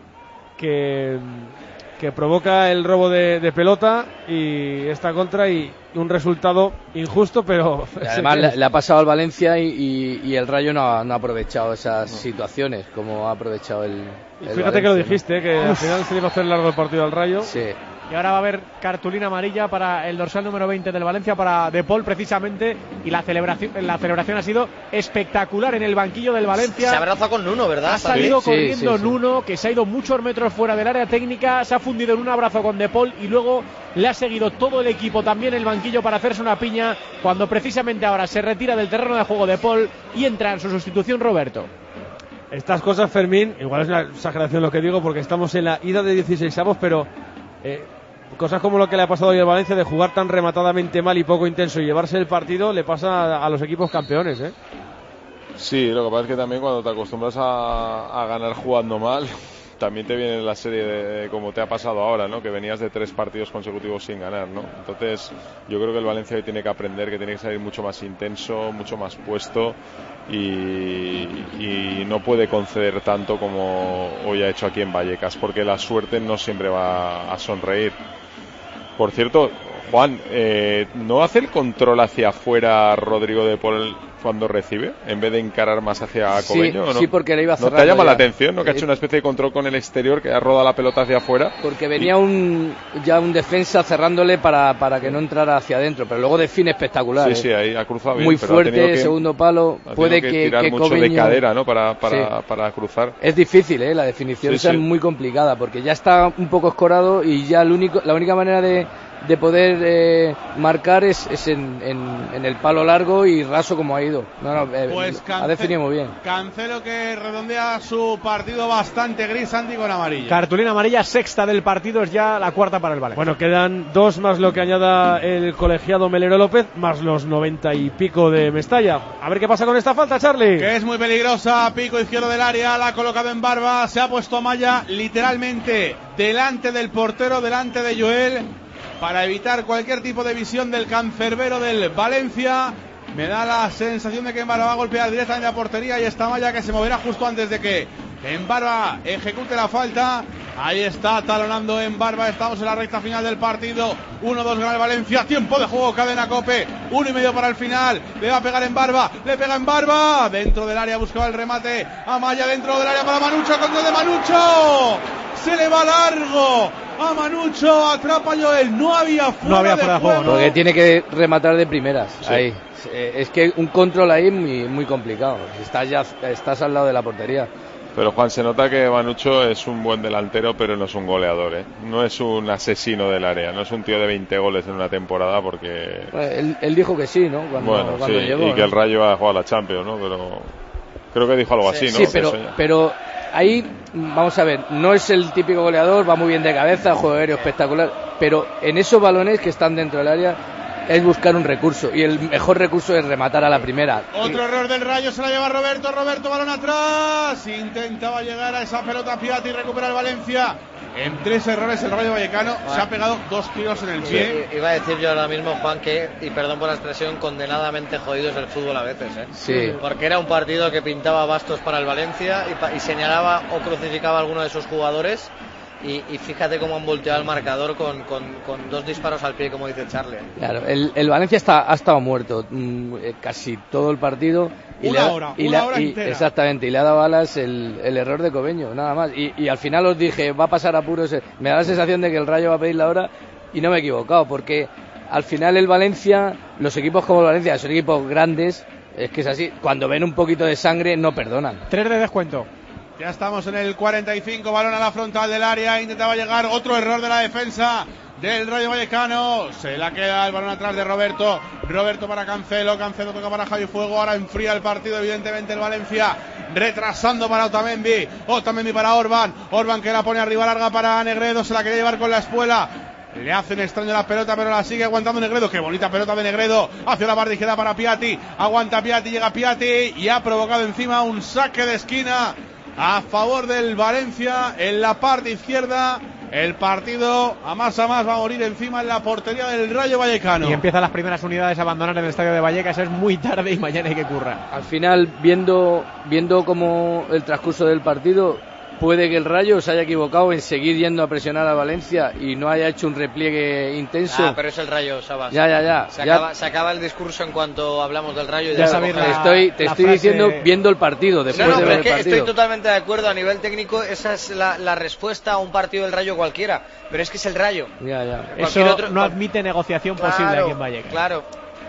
que, que provoca el robo de, de pelota y esta contra y un resultado injusto, pero además le, le ha pasado al Valencia y, y, y el Rayo no ha, no ha aprovechado esas no. situaciones como ha aprovechado el, el fíjate Valencia, que lo dijiste, ¿no? que al final se le iba a hacer largo el partido al Rayo. Sí. Y ahora va a haber cartulina amarilla para el dorsal número veinte del Valencia, para De Paul precisamente, y la celebración la celebración ha sido espectacular en el banquillo del Valencia. Se abraza con Nuno, ¿verdad? Ha salido sí, corriendo sí, sí, Nuno, que se ha ido muchos metros fuera del área técnica, se ha fundido en un abrazo con De Paul y luego le ha seguido todo el equipo también el banquillo para hacerse una piña, cuando precisamente ahora se retira del terreno de juego De Paul y entra en su sustitución Roberto. Estas cosas, Fermín, igual es una exageración lo que digo porque estamos en la ida de dieciseisavos, pero eh, cosas como lo que le ha pasado hoy al Valencia, de jugar tan rematadamente mal y poco intenso y llevarse el partido, le pasa a, a los equipos campeones, ¿eh? Sí, lo que pasa es que también cuando te acostumbras a, a ganar jugando mal, también te viene la serie de, de como te ha pasado ahora, ¿no? Que venías de tres partidos consecutivos sin ganar, ¿no? Entonces yo creo que el Valencia hoy tiene que aprender, que tiene que salir mucho más intenso, mucho más puesto y, y no puede conceder tanto como hoy ha hecho aquí en Vallecas, porque la suerte no siempre va a sonreír. Por cierto, Juan, eh, ¿no hace el control hacia afuera Rodrigo de Paul cuando recibe, en vez de encarar más hacia Sí, Cobeño? ¿O no? sí, porque le iba ¿No te cerrando llama ya. la atención, no? Que ha Eh, hecho una especie de control con el exterior, que ha rodado la pelota hacia afuera. Porque venía un ya un defensa cerrándole para, para que no entrara hacia adentro, pero luego define espectacular. Sí, ¿eh? sí, ahí ha cruzado bien. Muy pero ha tenido fuerte, que- segundo palo. ha Puede tenido que, tirar que mucho de Cobeño- cadera, ¿no? Para, para, Sí. para cruzar. Es difícil, ¿eh? La definición Sí, esa sí. es muy complicada porque ya está un poco escorado y ya el único, la única manera de, de poder eh, marcar es, es en, en, en el palo largo y raso como ha ido. No, no, eh, Pues ha Cance- definido muy bien. Cancelo que redondea su partido bastante gris, Santi, con amarilla. Cartulina amarilla, sexta del partido, es ya la cuarta para el Valencia. Bueno, quedan dos más lo que añada el colegiado Melero López, más los noventa y pico de Mestalla. A ver qué pasa con esta falta, Charlie. Que es muy peligrosa, pico izquierdo del área, la ha colocado en Barba, se ha puesto a Malla literalmente delante del portero, delante de Joel, para evitar cualquier tipo de visión del cancerbero del Valencia. Me da la sensación de que Embarba va a golpear directamente a portería y está Malla que se moverá justo antes de que Embarba ejecute la falta. Ahí está talonando Embarba, estamos en la recta final del partido. uno dos gana el Valencia, tiempo de juego, cadena Cope, uno y medio para el final. Le va a pegar Embarba, le pega Embarba, dentro del área buscaba el remate a Malla, dentro del área para Manucho, contra de Manucho, se le va largo a Manucho, atrapa Joel, no había fuera, No había de, fuera de juego, juego, ¿no? Porque tiene que rematar de primeras. Sí. Ahí. Eh, Es que un control ahí muy, muy complicado. Estás ya estás al lado de la portería. Pero Juan, se nota que Manucho es un buen delantero, pero no es un goleador, ¿eh? No es un asesino del área, no es un tío de veinte goles en una temporada, porque... Bueno, él, él dijo que sí, ¿no? Cuando, bueno, cuando sí, llegó, y que ¿no? el Rayo ha jugado a la Champions, ¿no? Pero creo que dijo algo Sí, así, ¿no? Sí, Que pero, eso ya- pero ahí, vamos a ver, no es el típico goleador, va muy bien de cabeza, juego aéreo espectacular, pero en esos balones que están dentro del área es buscar un recurso, y el mejor recurso es rematar a la primera. Otro error del Rayo, se la lleva Roberto, Roberto balón atrás, intentaba llegar a esa pelota Piatti y recupera el Valencia. En tres errores el Rayo Vallecano se ha pegado dos tiros en el pie. Sí, iba a decir yo ahora mismo, Juan, que, y perdón por la expresión, condenadamente jodido es el fútbol a veces, ¿eh? Sí. Porque era un partido que pintaba bastos para el Valencia y, pa- y señalaba o crucificaba a alguno de sus jugadores. Y, y fíjate cómo han volteado el marcador con, con, con dos disparos al pie, como dice Charlie. Claro, el, el Valencia está, ha estado muerto mm, eh, casi todo el partido. Y Una le ha- hora, y una le ha- hora y- entera. Exactamente, y le ha dado alas el, el error de Cobeño, nada más. Y, y al final os dije, va a pasar apuros. eh, Me da la sensación de que el Rayo va a pedir la hora y no me he equivocado, porque al final el Valencia, los equipos como el Valencia, son equipos grandes, es que es así, cuando ven un poquito de sangre no perdonan. Tres de descuento. Ya estamos en el cuarenta y cinco, balón a la frontal del área, intentaba llegar, otro error de la defensa del Rayo Vallecano, se la queda el balón atrás de Roberto, Roberto para Cancelo, Cancelo toca para Javi Fuego, ahora enfría el partido evidentemente el Valencia, retrasando para Otamendi, Otamendi para Orban, Orban que la pone arriba larga para Negredo, se la quería llevar con la espuela, le hacen extraño la pelota pero la sigue aguantando Negredo, qué bonita pelota de Negredo, hacia la parte izquierda para Piatti, aguanta Piatti, llega Piatti y ha provocado encima un saque de esquina a favor del Valencia en la parte izquierda. El partido a más a más va a morir encima en la portería del Rayo Vallecano. Y empiezan las primeras unidades a abandonar el estadio de Vallecas. Es muy tarde y mañana hay que currar. Al final, viendo viendo como el transcurso del partido, puede que el Rayo se haya equivocado en seguir yendo a presionar a Valencia y no haya hecho un repliegue intenso. Ah, pero es el Rayo, Sabas. Ya, ya, ya. Se, ya. Acaba, se acaba el discurso en cuanto hablamos del Rayo. Y Ya de sabéis, recoger- te estoy, te la estoy frase- diciendo viendo el partido, después No, no, de pero ver es que el partido. estoy totalmente de acuerdo. A nivel técnico, esa es la, la respuesta a un partido del Rayo cualquiera. Pero es que es el Rayo. Ya, ya. Eso otro- no admite negociación posible Claro, aquí en Vallecas. Claro,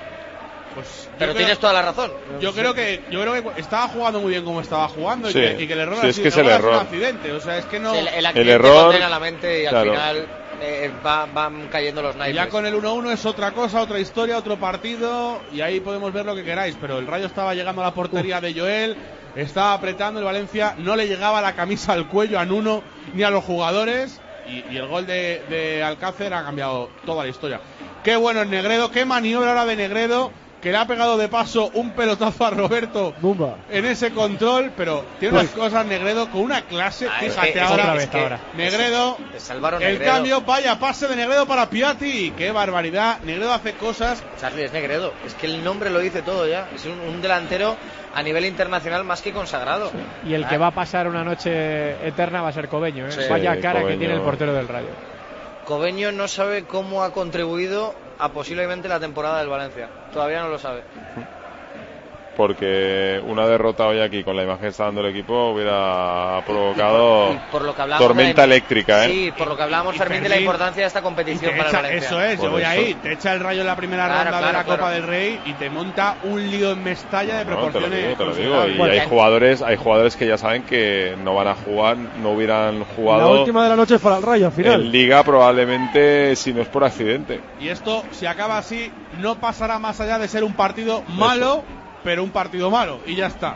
Pues yo pero creo- tienes toda la razón. Yo creo que yo creo que estaba jugando muy bien como estaba jugando y, Sí. que, y que el error Sí, ha es sido, que es el ha sido error. un accidente. O sea, es que no. Sí, el, el accidente error, condena la mente y al claro. final eh, va- van cayendo los naipes. Ya con el uno uno es otra cosa, otra historia, otro partido y ahí podemos ver lo que queráis, pero el Rayo estaba llegando a la portería de Joel, estaba apretando, el Valencia no le llegaba la camisa al cuello a Nuno ni a los jugadores y, y el gol de, de Alcácer ha cambiado toda la historia. Qué bueno el Negredo, qué maniobra ahora de Negredo, que le ha pegado de paso un pelotazo a Roberto Bumba. en ese control, pero tiene unas cosas Negredo con una clase, Ah, es fíjate que- es ahora, otra que- vez es que- ahora. Negredo, Te salvaron el Negredo. cambio, vaya pase de Negredo para Piatti, qué barbaridad, Negredo hace cosas, Charlie, es Negredo. Es que el nombre lo dice todo ya. Es un, un delantero a nivel internacional más que consagrado. Y el que va a pasar una noche eterna va a ser Cobeño, ¿eh? Sí, Vaya cara que Cobeño. tiene el portero del Rayo. Cobeño no sabe cómo ha contribuido a posiblemente la temporada del Valencia. Todavía no lo sabe. porque una derrota hoy aquí con la imagen que está dando el equipo hubiera provocado y por, y por lo que hablamos tormenta de, eléctrica, ¿eh? Sí, por lo que hablábamos, Fermín, de la importancia de esta competición para echa, el Valencia. Eso es, por yo voy eso. ahí, te echa el Rayo en la primera claro, ronda claro, de la claro. Copa del Rey y te monta un lío en Mestalla de No, proporciones. te lo digo, te lo digo. Y considerables. hay jugadores, hay jugadores que ya saben que no van a jugar, no hubieran La jugado última de la noche es para el Rayo, al final. en Liga probablemente si no es por accidente. Y esto, si acaba así, no pasará más allá de ser un partido malo, pero un partido malo, y ya está.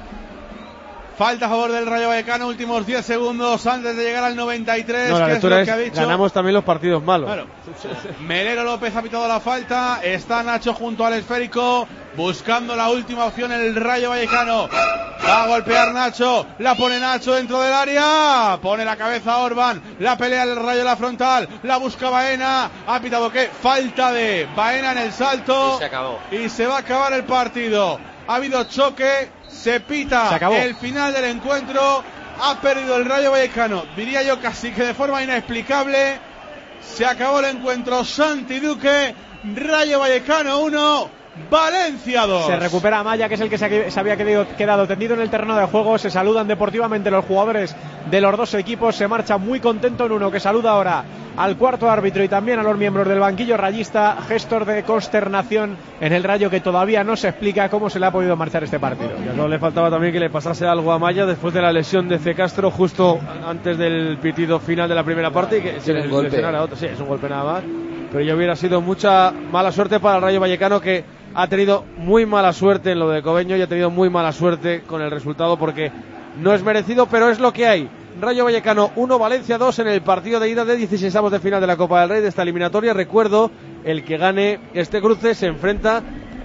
Falta a favor del Rayo Vallecano, últimos diez segundos antes de llegar al noventa y tres. No, la que es lectura lo es, que ha dicho. ganamos también los partidos malos. Claro. Melero López ha pitado la falta. Está Nacho junto al esférico, buscando la última opción en el Rayo Vallecano. Va a golpear Nacho. La pone Nacho dentro del área. Pone la cabeza a Orban. La pelea el Rayo en la frontal. La busca Baena. Ha pitado que falta de Baena en el salto. Y se acabó. Y se va a acabar el partido. Ha habido choque. Se pita Se acabó. el final del encuentro. Ha perdido el Rayo Vallecano, diría yo casi que de forma inexplicable. Se acabó el encuentro. Santi Duque, Rayo Vallecano uno, Valencia dos. Se recupera Amaya, que es el que se, se había quedado, quedado tendido en el terreno de juego. Se saludan deportivamente los jugadores de los dos equipos. Se marcha muy contento en uno, que saluda ahora al cuarto árbitro y también a los miembros del banquillo rayista. Gestor de consternación en el Rayo, que todavía no se explica cómo se le ha podido marchar este partido. Y a no le faltaba también que le pasase algo a Maya después de la lesión de C. Castro justo antes del pitido final de la primera parte y que se le lesionara otro. Sí, es un golpe nada más. Pero ya hubiera sido mucha mala suerte para el Rayo Vallecano, que ha tenido muy mala suerte en lo de Cobeño y ha tenido muy mala suerte con el resultado, porque no es merecido, pero es lo que hay. Rayo Vallecano uno, Valencia dos en el partido de ida de dieciseisavos de final de la Copa del Rey de esta eliminatoria. Recuerdo, el que gane este cruce se enfrenta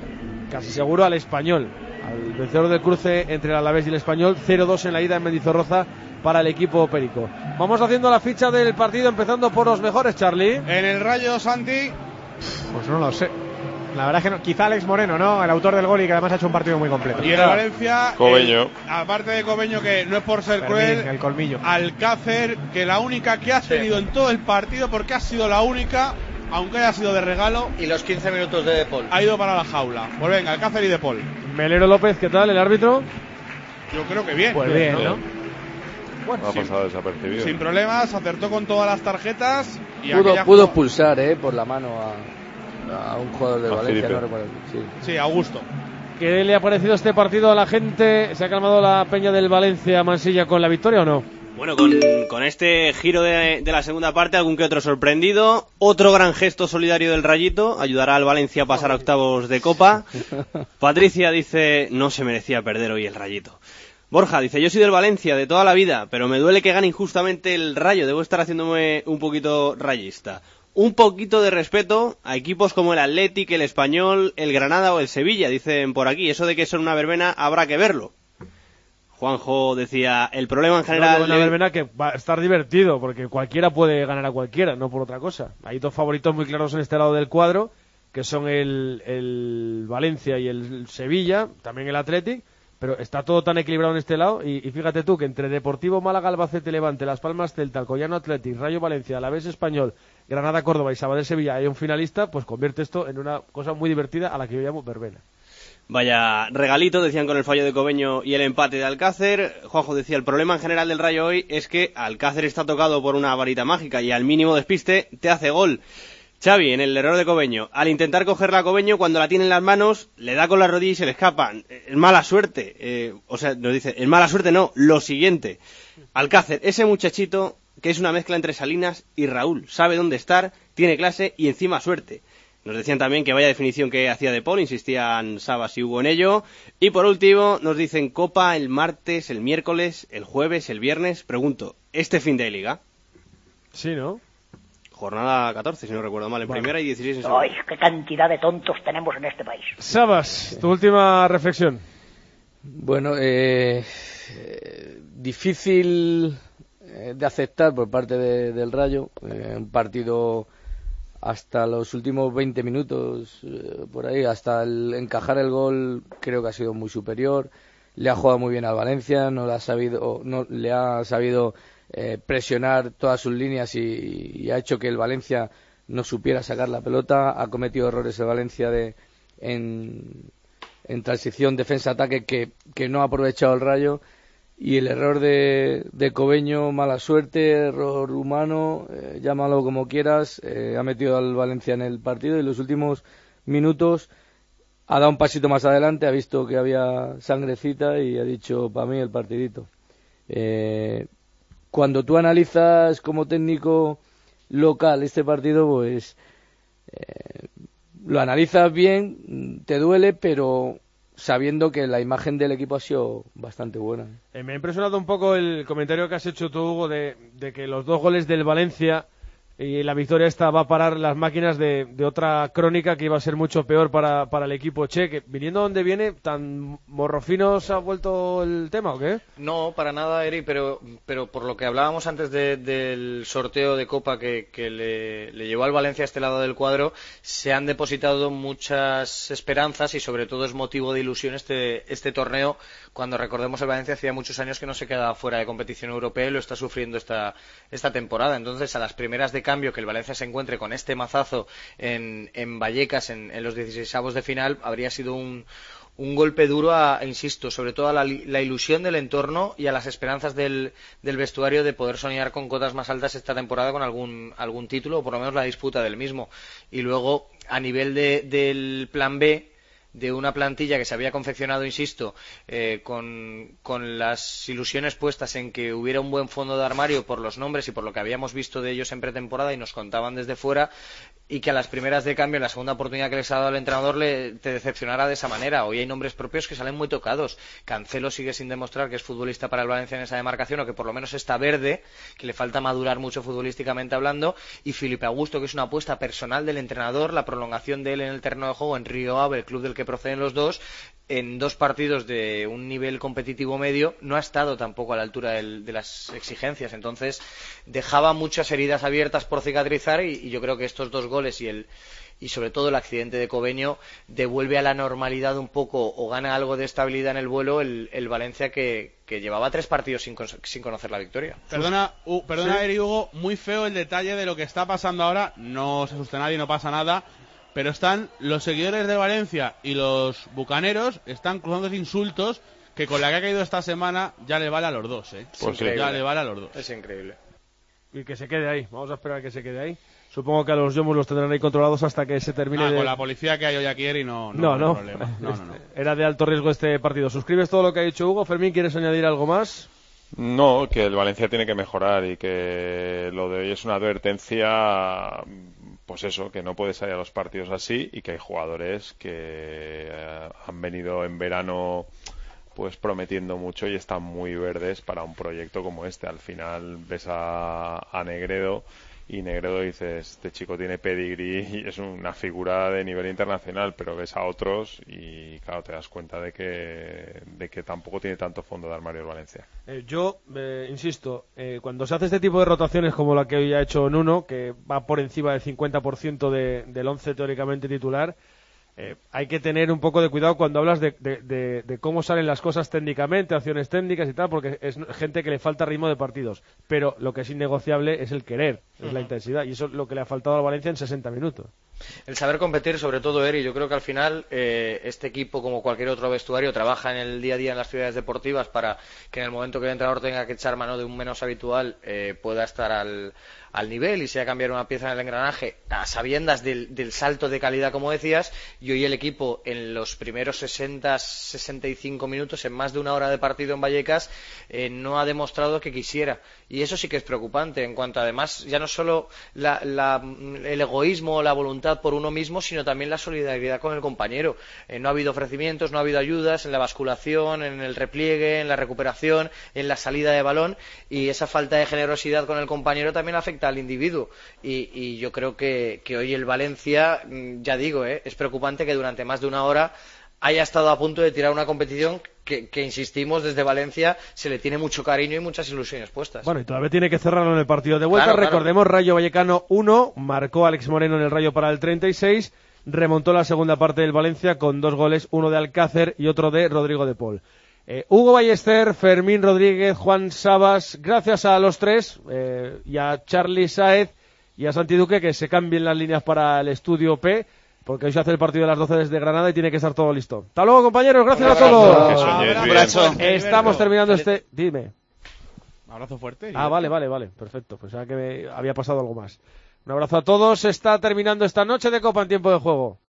casi seguro al Español, al vencedor del cruce entre el Alavés y el Español. Cero dos en la ida en Mendizorroza para el equipo perico. Vamos haciendo la ficha del partido, empezando por los mejores, Charlie. En el Rayo, Santi. Pues no lo sé. La verdad es que no. Quizá Alex Moreno, ¿no? El autor del gol y que además ha hecho un partido muy completo. Y en el Valencia, Cobeño. el- aparte de Cobeño, que no es por ser Fermín, cruel, el colmillo. Alcácer, que la única que ha tenido en todo el partido, porque ha sido la única, aunque haya sido de regalo, Y los quince minutos de De Paul. ha ido para la jaula. Pues venga, Alcácer y De Paul. Melero López, ¿qué tal? El árbitro. Yo creo que bien. Pues bien, ¿no? Bueno, ha sin, pasado desapercibido. sin problemas, acertó con todas las tarjetas y Pudo, aquella pudo jugada- expulsar eh, por la mano a, a un jugador del A Valencia, Felipe. no recuerdo. Sí. Sí, Augusto. ¿Qué le ha parecido este partido a la gente? ¿Se ha calmado la peña del Valencia Mansilla con la victoria o no? Bueno, con, con este giro de, de la segunda parte, algún que otro sorprendido. Otro gran gesto solidario del Rayito, ayudará al Valencia a pasar a octavos de Copa. Patricia dice, no se merecía perder hoy el Rayito. Borja dice, yo soy del Valencia de toda la vida, pero me duele que gane injustamente el Rayo, debo estar haciéndome un poquito rayista. Un poquito de respeto a equipos como el Athletic, el Español, el Granada o el Sevilla, dicen por aquí. Eso de que son una verbena habrá que verlo. Juanjo decía, el problema en general... No, una verbena que va a estar divertido, porque cualquiera puede ganar a cualquiera, no por otra cosa. Hay dos favoritos muy claros en este lado del cuadro, que son el, el Valencia y el Sevilla, también el Athletic, pero está todo tan equilibrado en este lado, y, y fíjate tú que entre Deportivo Málaga, Albacete, Levante, Las Palmas, Celta, Alcoyano, Athletic, Rayo Valencia, Alavés Español, Granada, Córdoba y Sabadell Sevilla hay un finalista, pues convierte esto en una cosa muy divertida a la que yo llamo verbena. Vaya regalito, decían con el fallo de Cobeño y el empate de Alcácer. Juanjo decía, el problema en general del Rayo hoy es que Alcácer está tocado por una varita mágica y al mínimo despiste te hace gol. Xavi, en el error de Cobeño, al intentar cogerla a Cobeño, cuando la tiene en las manos, le da con la rodilla y se le escapa. Es mala suerte. Eh, o sea, nos dice, es mala suerte no, lo siguiente. Alcácer, ese muchachito que es una mezcla entre Salinas y Raúl, sabe dónde estar, tiene clase y encima suerte. Nos decían también que vaya definición que hacía De Paul, insistían Sabas y Hugo en ello. Y por último, nos dicen Copa el martes, el miércoles, el jueves, el viernes. Pregunto, ¿este fin de liga? Sí, ¿no? Jornada catorce, si no recuerdo mal, en Bueno. primera y dieciséis en segunda. ¡Ay, qué cantidad de tontos tenemos en este país! Sabas, tu última reflexión. Bueno, eh, eh, difícil eh, de aceptar por parte de- del Rayo. Eh, un partido hasta los últimos veinte minutos, eh, por ahí, hasta el encajar el gol, creo que ha sido muy superior. Le ha jugado muy bien al Valencia, no le ha sabido, no, le ha sabido eh, presionar todas sus líneas y, y ha hecho que el Valencia no supiera sacar la pelota. Ha cometido errores el Valencia de en en transición defensa-ataque que, que no ha aprovechado el Rayo. Y el error de, de Cobeño, mala suerte, error humano, eh, llámalo como quieras, eh, ha metido al Valencia en el partido y en los últimos minutos ha dado un pasito más adelante, ha visto que había sangrecita y ha dicho, para mí el partidito. Eh, cuando tú analizas como técnico local este partido, pues eh, lo analizas bien, te duele, pero sabiendo que la imagen del equipo ha sido bastante buena. Eh, me ha impresionado un poco el comentario que has hecho tú, Hugo, de, de que los dos goles del Valencia y la victoria esta va a parar las máquinas de, de otra crónica que iba a ser mucho peor para, para el equipo Che, que viniendo donde viene, ¿tan morrofino se ha vuelto el tema o qué? No, para nada, Eri, pero, pero por lo que hablábamos antes de, del sorteo de Copa que, que le, le llevó al Valencia a este lado del cuadro, se han depositado muchas esperanzas y sobre todo es motivo de ilusión este, este torneo, cuando recordemos el Valencia hacía muchos años que no se quedaba fuera de competición europea y lo está sufriendo esta, esta temporada. Entonces, a las primeras de cambio que el Valencia se encuentre con este mazazo en, en Vallecas en, en los dieciseisavos de final habría sido un, un golpe duro a, insisto, sobre todo a la, la ilusión del entorno y a las esperanzas del, del vestuario de poder soñar con cotas más altas esta temporada con algún, algún título o por lo menos la disputa del mismo. Y luego, a nivel de, del plan B, de una plantilla que se había confeccionado, insisto, eh, con, con las ilusiones puestas en que hubiera un buen fondo de armario por los nombres y por lo que habíamos visto de ellos en pretemporada y nos contaban desde fuera, y que a las primeras de cambio, en la segunda oportunidad que les ha dado el entrenador, le, te decepcionara de esa manera. Hoy hay nombres propios que salen muy tocados. Cancelo sigue sin demostrar que es futbolista para el Valencia en esa demarcación, o que por lo menos está verde, que le falta madurar mucho futbolísticamente hablando, y Filipe Augusto, que es una apuesta personal del entrenador, la prolongación de él en el terreno de juego en Río Ave, el club del que proceden los dos, en dos partidos de un nivel competitivo medio, no ha estado tampoco a la altura del, de las exigencias. Entonces dejaba muchas heridas abiertas por cicatrizar y, y yo creo que estos dos goles y el y sobre todo el accidente de Cobeño devuelve a la normalidad un poco o gana algo de estabilidad en el vuelo el, el Valencia que, que llevaba tres partidos sin, sin conocer la victoria. Perdona, uh, perdona ¿Sí? Eri, Hugo, muy feo el detalle de lo que está pasando ahora, no se asuste nadie, no pasa nada. Pero están los seguidores de Valencia y los bucaneros están cruzando insultos que con la que ha caído esta semana ya le vale a los dos, ¿eh? Pues ya le vale a los dos. Es increíble. Y que se quede ahí, vamos a esperar a que se quede ahí. Supongo que a los Yomus los tendrán ahí controlados hasta que se termine. Ah, de... con la policía que hay hoy aquí y no, no, no, no. hay problema. No, no, no. Era de alto riesgo este partido. ¿Suscribes todo lo que ha dicho Hugo? Fermín, ¿quieres añadir algo más? No, que el Valencia tiene que mejorar y que lo de hoy es una advertencia, pues eso, que no puede salir a los partidos así y que hay jugadores que eh, han venido en verano pues prometiendo mucho y están muy verdes para un proyecto como este. Al final ves a, a Negredo y Negredo dices, este chico tiene pedigrí y es una figura de nivel internacional, pero ves a otros y claro, te das cuenta de que, de que tampoco tiene tanto fondo de armario el Valencia. Eh, yo, eh, insisto, eh, cuando se hace este tipo de rotaciones como la que hoy ha hecho Nuno, que va por encima del cincuenta por ciento de, del once teóricamente titular, Eh, hay que tener un poco de cuidado cuando hablas de, de, de, de cómo salen las cosas técnicamente, acciones técnicas y tal, porque es gente que le falta ritmo de partidos. Pero lo que es innegociable es el querer, es uh-huh. la intensidad, y eso es lo que le ha faltado al Valencia en sesenta minutos. El saber competir, sobre todo, Eri. Yo creo que al final eh, este equipo, como cualquier otro vestuario, trabaja en el día a día en las ciudades deportivas para que en el momento que el entrenador tenga que echar mano de un menos habitual eh, pueda estar al, al nivel y sea cambiar una pieza en el engranaje a sabiendas del, del salto de calidad, como decías. Y hoy el equipo, en los primeros sesenta, sesenta y cinco minutos, en más de una hora de partido en Vallecas, eh, no ha demostrado que quisiera. Y eso sí que es preocupante, en cuanto además ya no solo la, la, el egoísmo o la voluntad por uno mismo, sino también la solidaridad con el compañero. Eh, no ha habido ofrecimientos, no ha habido ayudas en la basculación, en el repliegue, en la recuperación, en la salida de balón, y esa falta de generosidad con el compañero también afecta al individuo. Y, y yo creo que, que hoy el Valencia, ya digo, eh, es preocupante que durante más de una hora haya estado a punto de tirar una competición que, que, insistimos, desde Valencia se le tiene mucho cariño y muchas ilusiones puestas. Bueno, y todavía tiene que cerrarlo en el partido de vuelta. Claro, Recordemos, claro. Rayo Vallecano uno, marcó Alex Moreno en el Rayo para el treinta y seis, remontó la segunda parte del Valencia con dos goles, uno de Alcácer y otro de Rodrigo de Paul. Eh, Hugo Ballester, Fermín Rodríguez, Juan Sabas, gracias a los tres, eh, y a Charly Sáez y a Santi Duque, que se cambien las líneas para el estudio P. porque hoy se hace el partido de las doce desde Granada y tiene que estar todo listo. Hasta luego, compañeros, gracias a todos. Abrazo. Estamos terminando este... Dime. Abrazo fuerte. Ah, vale, vale, vale, perfecto. Pensaba que me había pasado algo más. Un abrazo a todos. Está terminando esta noche de Copa en tiempo de juego.